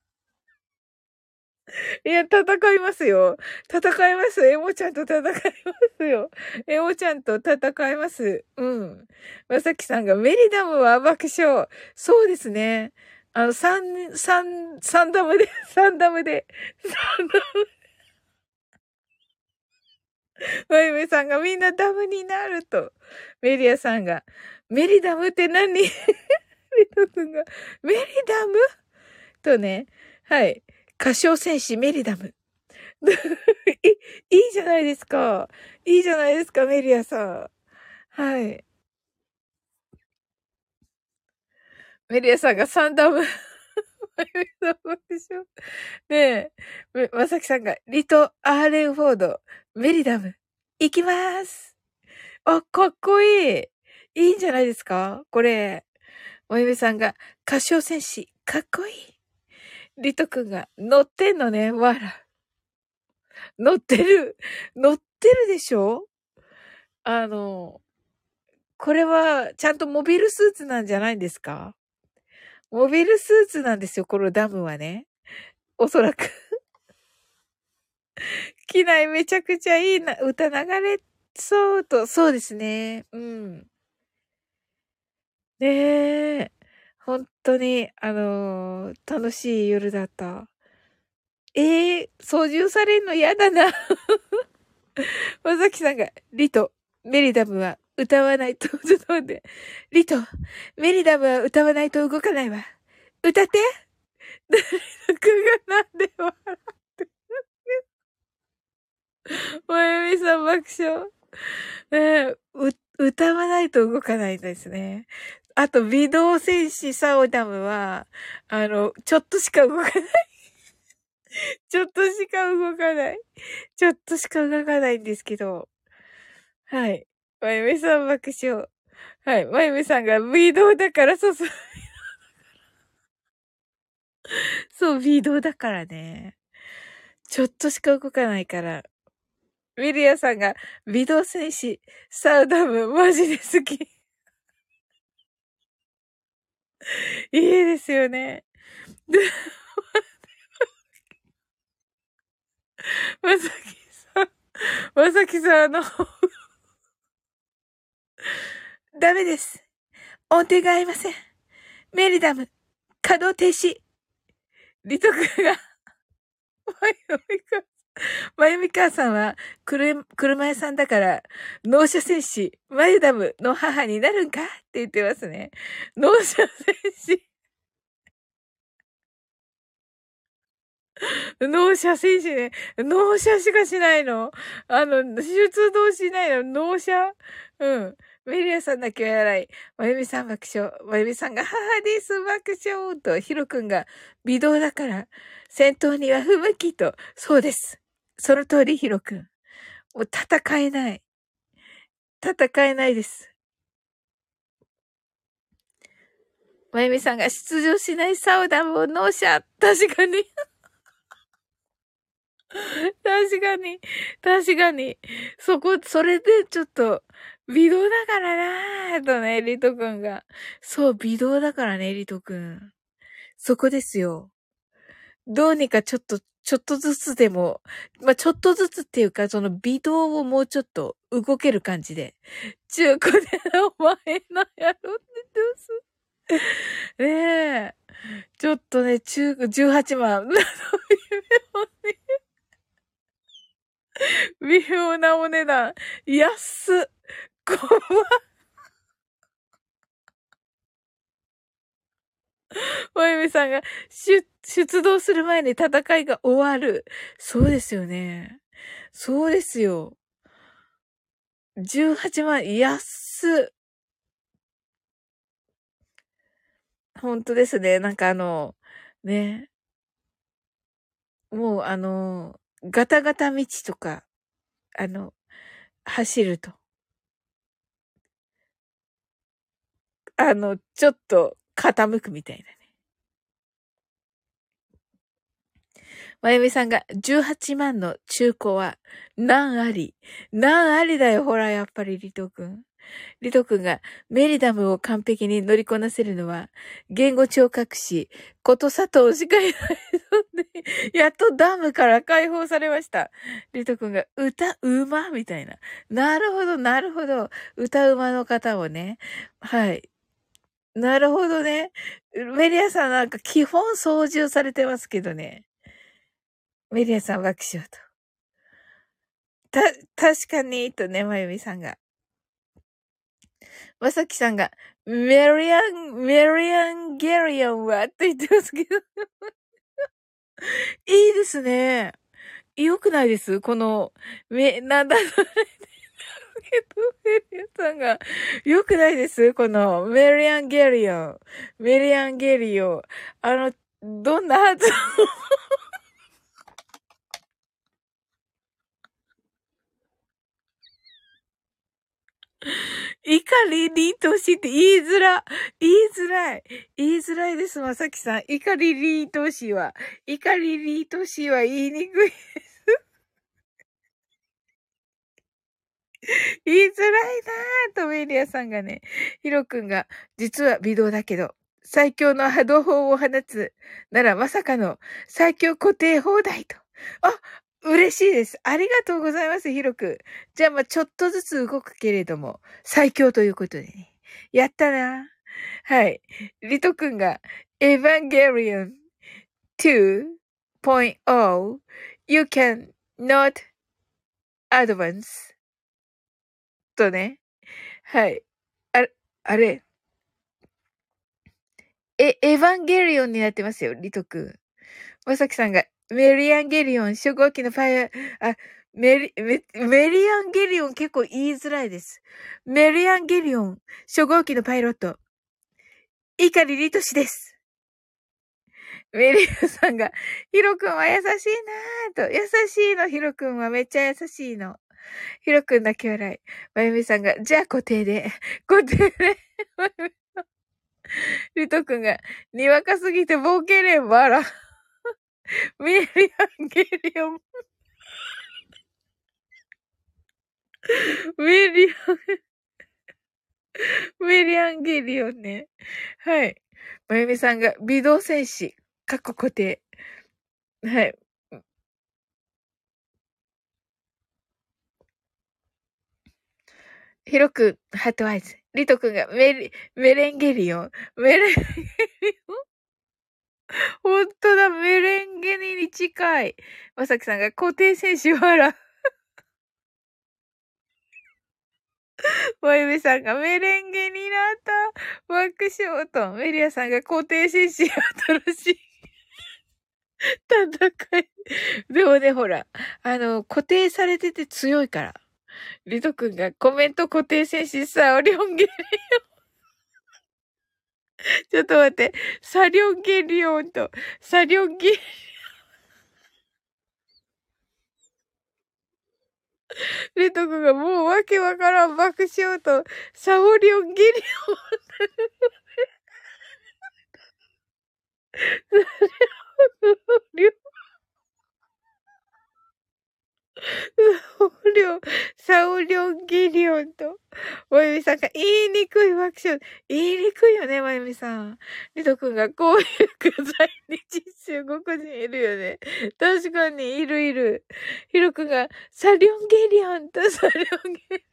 いや、戦いますよ。戦います。エモちゃんと戦いますよ。エモちゃんと戦います。うん。まさきさんがメリダムは爆笑。そうですね。あの、三、三、三ダムで、三ダムで、三ダムで。まゆめさんがみんなダムになると。メリアさんが、メリダムって何リト君が、メリダムとね、はい。歌唱戦士メリダム。いい、いいじゃないですか。いいじゃないですか、メリアさん。はい。メリアさんがサンダム。まゆめさんでしょ。ねえ、まさきさんが、リト・アーレンフォード、メリダム、行きまーす。あ、かっこいい。いいんじゃないですかこれ。おゆめさんが、歌唱戦士、かっこいい。リトくんが、乗ってんのね、わら。乗ってる。乗ってるでしょあの、これは、ちゃんとモビルスーツなんじゃないんですかモビルスーツなんですよ、このダムはね。おそらく。機内めちゃくちゃいいな、歌流れそうと、そうですね。うん。ねえ。本当に、あのー楽しい夜だった。ええー、操縦されんの嫌だな。まさきさんが、リト、メリダムは歌わないと、ちょっと待って。リト、メリダムは歌わないと動かないわ。歌って誰のくんがなんで笑ってるまゆみさん爆笑。ねえ、う、歌わないと動かないんですね。あと、微動戦士サオダムは、あの、ちょっとしか動かない。ちょっとしか動かない。ちょっとしか動かないんですけど。はい。まゆみさん爆笑。はい。まゆみさんが微動だから、そうそう。そう、微動だからね。ちょっとしか動かないから。ウィリアさんが微動戦士、サウダム、マジで好き。いいですよね。で、まさきさん、まさきさん、あの、ダメです。音程が合いません。メリダム、稼働停止。リトクが、マユミカ、マユミカさんは、くる、車屋さんだから、納車戦士、マユダムの母になるんかって言ってますね。納車戦士。納車戦士ね。納車しかしないの。あの、出動しないの。納車うん。メリアさんだけ笑い。まゆみさん爆笑。まゆみさんが母です爆笑と、ヒロくんが微動だから、戦闘には不向きと。そうです。その通り、ヒロくん。もう戦えない。戦えないです。まゆみさんが出場しないサウダムを納車。確かに。確かに。確かに。そこ、それでちょっと、微動だからなぁ、とね、リトくんが。そう、微動だからね、リトくん。そこですよ。どうにかちょっと、ちょっとずつでも、まあ、ちょっとずつっていうか、その微動をもうちょっと動ける感じで。中古でお前のやろって言ってます。ねえ。ちょっとね、中、じゅうはちまん。微妙なお値段。安っ。怖っ。まゆみさんが、出、出動する前に戦いが終わる。そうですよね。 そうですよ。じゅうはちまん、安っ。ほんとですね。なんかあの、ね。もうあの、ガタガタ道とか、あの、走ると。あの、ちょっと傾くみたいなね。まゆみさんがじゅうはちまんの中古は難あり。難ありだよ、ほら、やっぱりリト君。リト君がメリダムを完璧に乗りこなせるのは、言語聴覚士、こと佐藤しかいないので、やっとダムから解放されました。リト君が歌うまみたいな。なるほど、なるほど。歌うまの方をね。はい。なるほどね。メリアさんなんか基本操縦されてますけどね。メリアさん爆笑と。た、確かに、とね、まゆみさんが。まさきさんが、メリアン、メリアンゲリオンはって言ってますけど。いいですね。良くないですこの、め、なんだ、それメリアンさんが、良くないですこの、メリアンゲリオン。メリアンゲリオン。あの、どんな発音怒りに愛しいって言いづら。言いづらい。言いづらいです、まさきさん。怒りに愛しいは。怒りに愛しいは言いにくい。言いづらいなぁと、メリアさんがね。ヒロ君が、実は微動だけど、最強の波動砲を放つ。ならまさかの最強固定砲台と。あ、嬉しいです。ありがとうございます、ヒロ君。じゃあ、まあ、ちょっとずつ動くけれども、最強ということでね。やったな。はい。リト君が、エヴァンゲリオン ツーポイント You can not advance とね。はい。あれ、あれ。え、エヴァンゲリオンになってますよ、リト君。まさきさんが、メリアンゲリオン、初号機のファイア、あ、メリ、メ、メリアンゲリオン結構言いづらいです。メリアンゲリオン、初号機のパイロット、イカリリトシです。メリアさんが、ヒロ君は優しいなぁと、優しいの、ヒロ君はめっちゃ優しいの。ヒロ君だけ笑い。まゆみさんが、じゃあ固定で、固定で、リト君が、にわかすぎて冒険連バラ。メリアンゲリオン。メリアン、メリアンゲリオンね。はい。まゆみさんが、微動戦士、かっこ固定。はい。ヒロくん、ハートアイズ。リトくんがメリ、メレンゲリオン。メレンゲリオンほんとだ、メレンゲに近い。まさきさんが固定選手笑。まゆみさんがメレンゲになった。爆笑と、メリアさんが固定選手新しい戦い。でもね、ほら、あの、固定されてて強いから。リトくんがコメント固定選手さ、オリオンゲリちょっと待って。サリョンゲリオンと、サリョンゲリ、レト君がもうわけわからん爆笑と、サオリョンゲリオン。サオリョン、サオリョン、サオリョンゲリオンと、まゆみさんが言いにくい爆笑。言いにくいよね、まゆみさん。リト君がこういう在日中国人いるよね。確かに、いるいる。ヒロ君がサリョンゲリオンとサリョンゲリ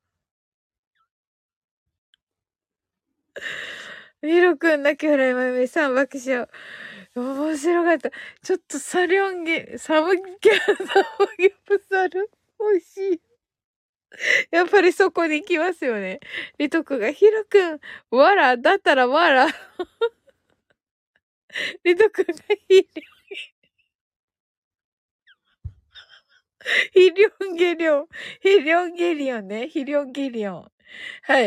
オン。ヒロ君だけ笑いまゆみさん爆笑。面白かった。ちょっとサリョンゲ、サムギャ、サムギョプサル美味しい。やっぱりそこに行きますよね。リト君が、ヒロ君、わら、だったらわら。リト君がヒロ、 ヒリョンゲリョン。ヒリョンゲリオンね。ヒリョンゲリオン。はい。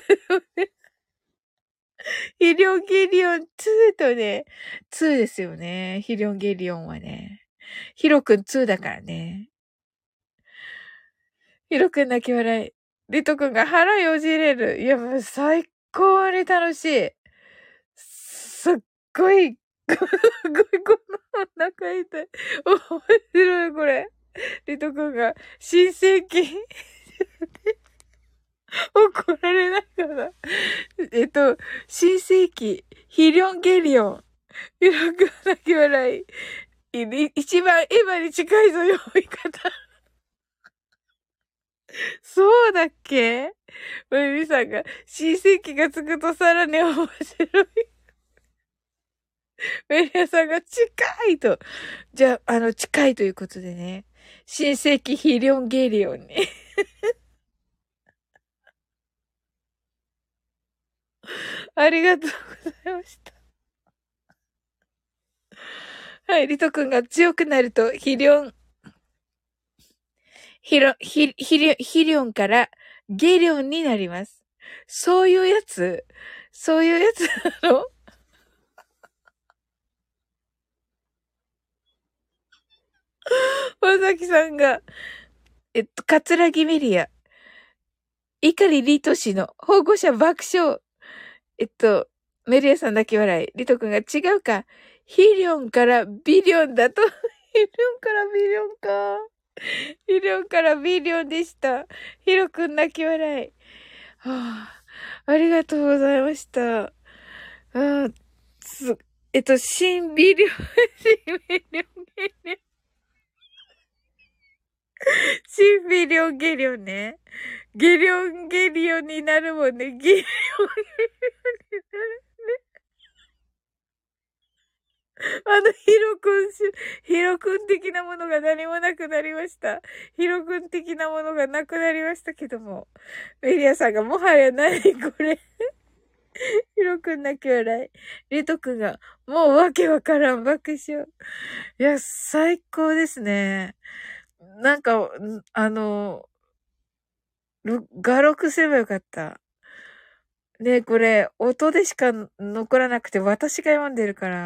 ヒリョンゲリオンツーとね、ツーですよね。ヒリョンゲリオンはね。ヒロくんツーだからね。ヒロくん泣き笑い。リトくんが腹よじれる。いや、もう最高に楽しい。すっごい、すっごいこのお腹痛い。面白いこれ。リトくんが新世紀怒られながら。えっと、新世紀ヒリョンゲリオン。ヒロくん泣き笑い。い一番エヴァに近いぞ、読み方。そうだっけ？まゆみさんが、新世紀がつくとさらに面白い。メリアさんが近いと。じゃあ、あの、近いということでね。新世紀ヒリョンゲリオンに。ありがとうございました。はい、リト君が強くなると、ヒリョン、ヒロ、ヒ、ヒリョン、ヒリョンからゲリオンになります。そういうやつそういうやつなの？まさきさんが、えっと、カツラギメリア、イカリリトシの保護者爆笑。えっと、メリアさん泣き笑い。リト君が違うか。ヒリョンからビリョンだと。ヒリョンからビリョンか。ヒリョンからビリョンでした。ヒロ君泣き笑い。はあ、ありがとうございました。ああ、つ、えっと、新ビリョン、新ビリョンゲリョン。新ビリョンゲリョンね。ゲリョンゲリオンになるもんね。ゲリオンゲリオンになるね。あの、ヒロ君し、ヒロ君的なものが何もなくなりました。ヒロ君的なものがなくなりましたけども。メリアさんがもはや何これ。ヒロ君泣き笑い。リト君が、もうわけわからん爆笑。いや、最高ですね。なんか、あの、画録すればよかった。ねえ、これ、音でしか残らなくて、私が読んでるから。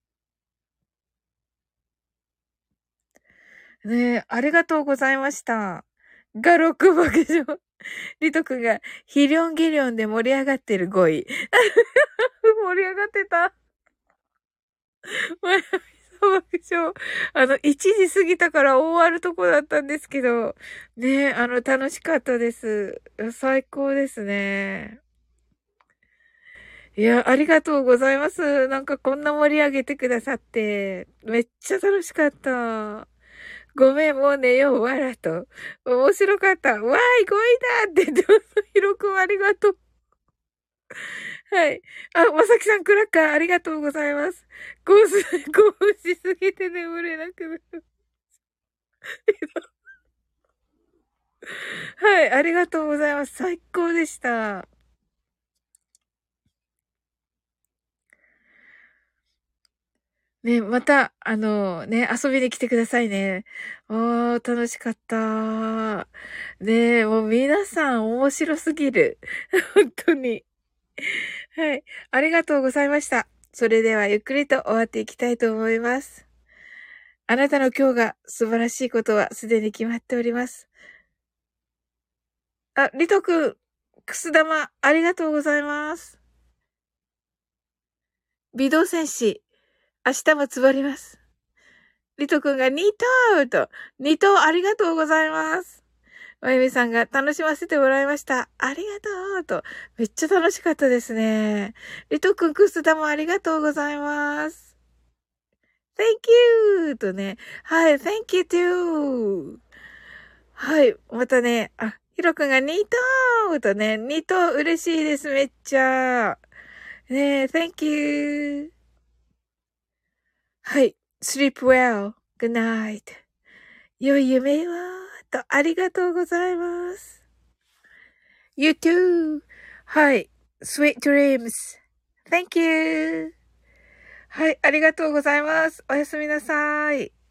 ねえ、ありがとうございました。画録爆笑。リト君が、ヒリョンギリョンで盛り上がってるごい。盛り上がってた。爆笑。あの、いちじ過ぎたから終わるとこだったんですけど、ねえ、あの、楽しかったです。最高ですね。いや、ありがとうございます。なんかこんな盛り上げてくださって、めっちゃ楽しかった。ごめん、もう寝よう、わらと。面白かった。わーい、ごいだって言ってます。ひろくんありがとう。はい。あ、まさきさん、クラッカー、ありがとうございます。興奮、興奮しすぎて眠れなくなる。はい、ありがとうございます。最高でした。ね、また、あの、ね、遊びに来てくださいね。あー、楽しかった。ね、もう皆さん面白すぎる。本当に。はい。ありがとうございました。それではゆっくりと終わっていきたいと思います。あなたの今日が素晴らしいことはすでに決まっております。あ、リトくん、くす玉、ありがとうございます。微動戦士、明日もつばります。リトくんがニトーと、ニトーありがとうございます。まゆみさんが楽しませてもらいました。ありがとうと、めっちゃ楽しかったですね。リトくん、くす玉ありがとうございます。Thank you! とね。はい、Thank you too! はい、またね、あ、ヒロくんがニトーとね、ニトー嬉しいです、めっちゃ。ねえ、Thank you! はい、sleep well, good night. 良い夢を、と、ありがとうございます。You too! はい、sweet dreams. Thank you! はい、ありがとうございます。おやすみなさい。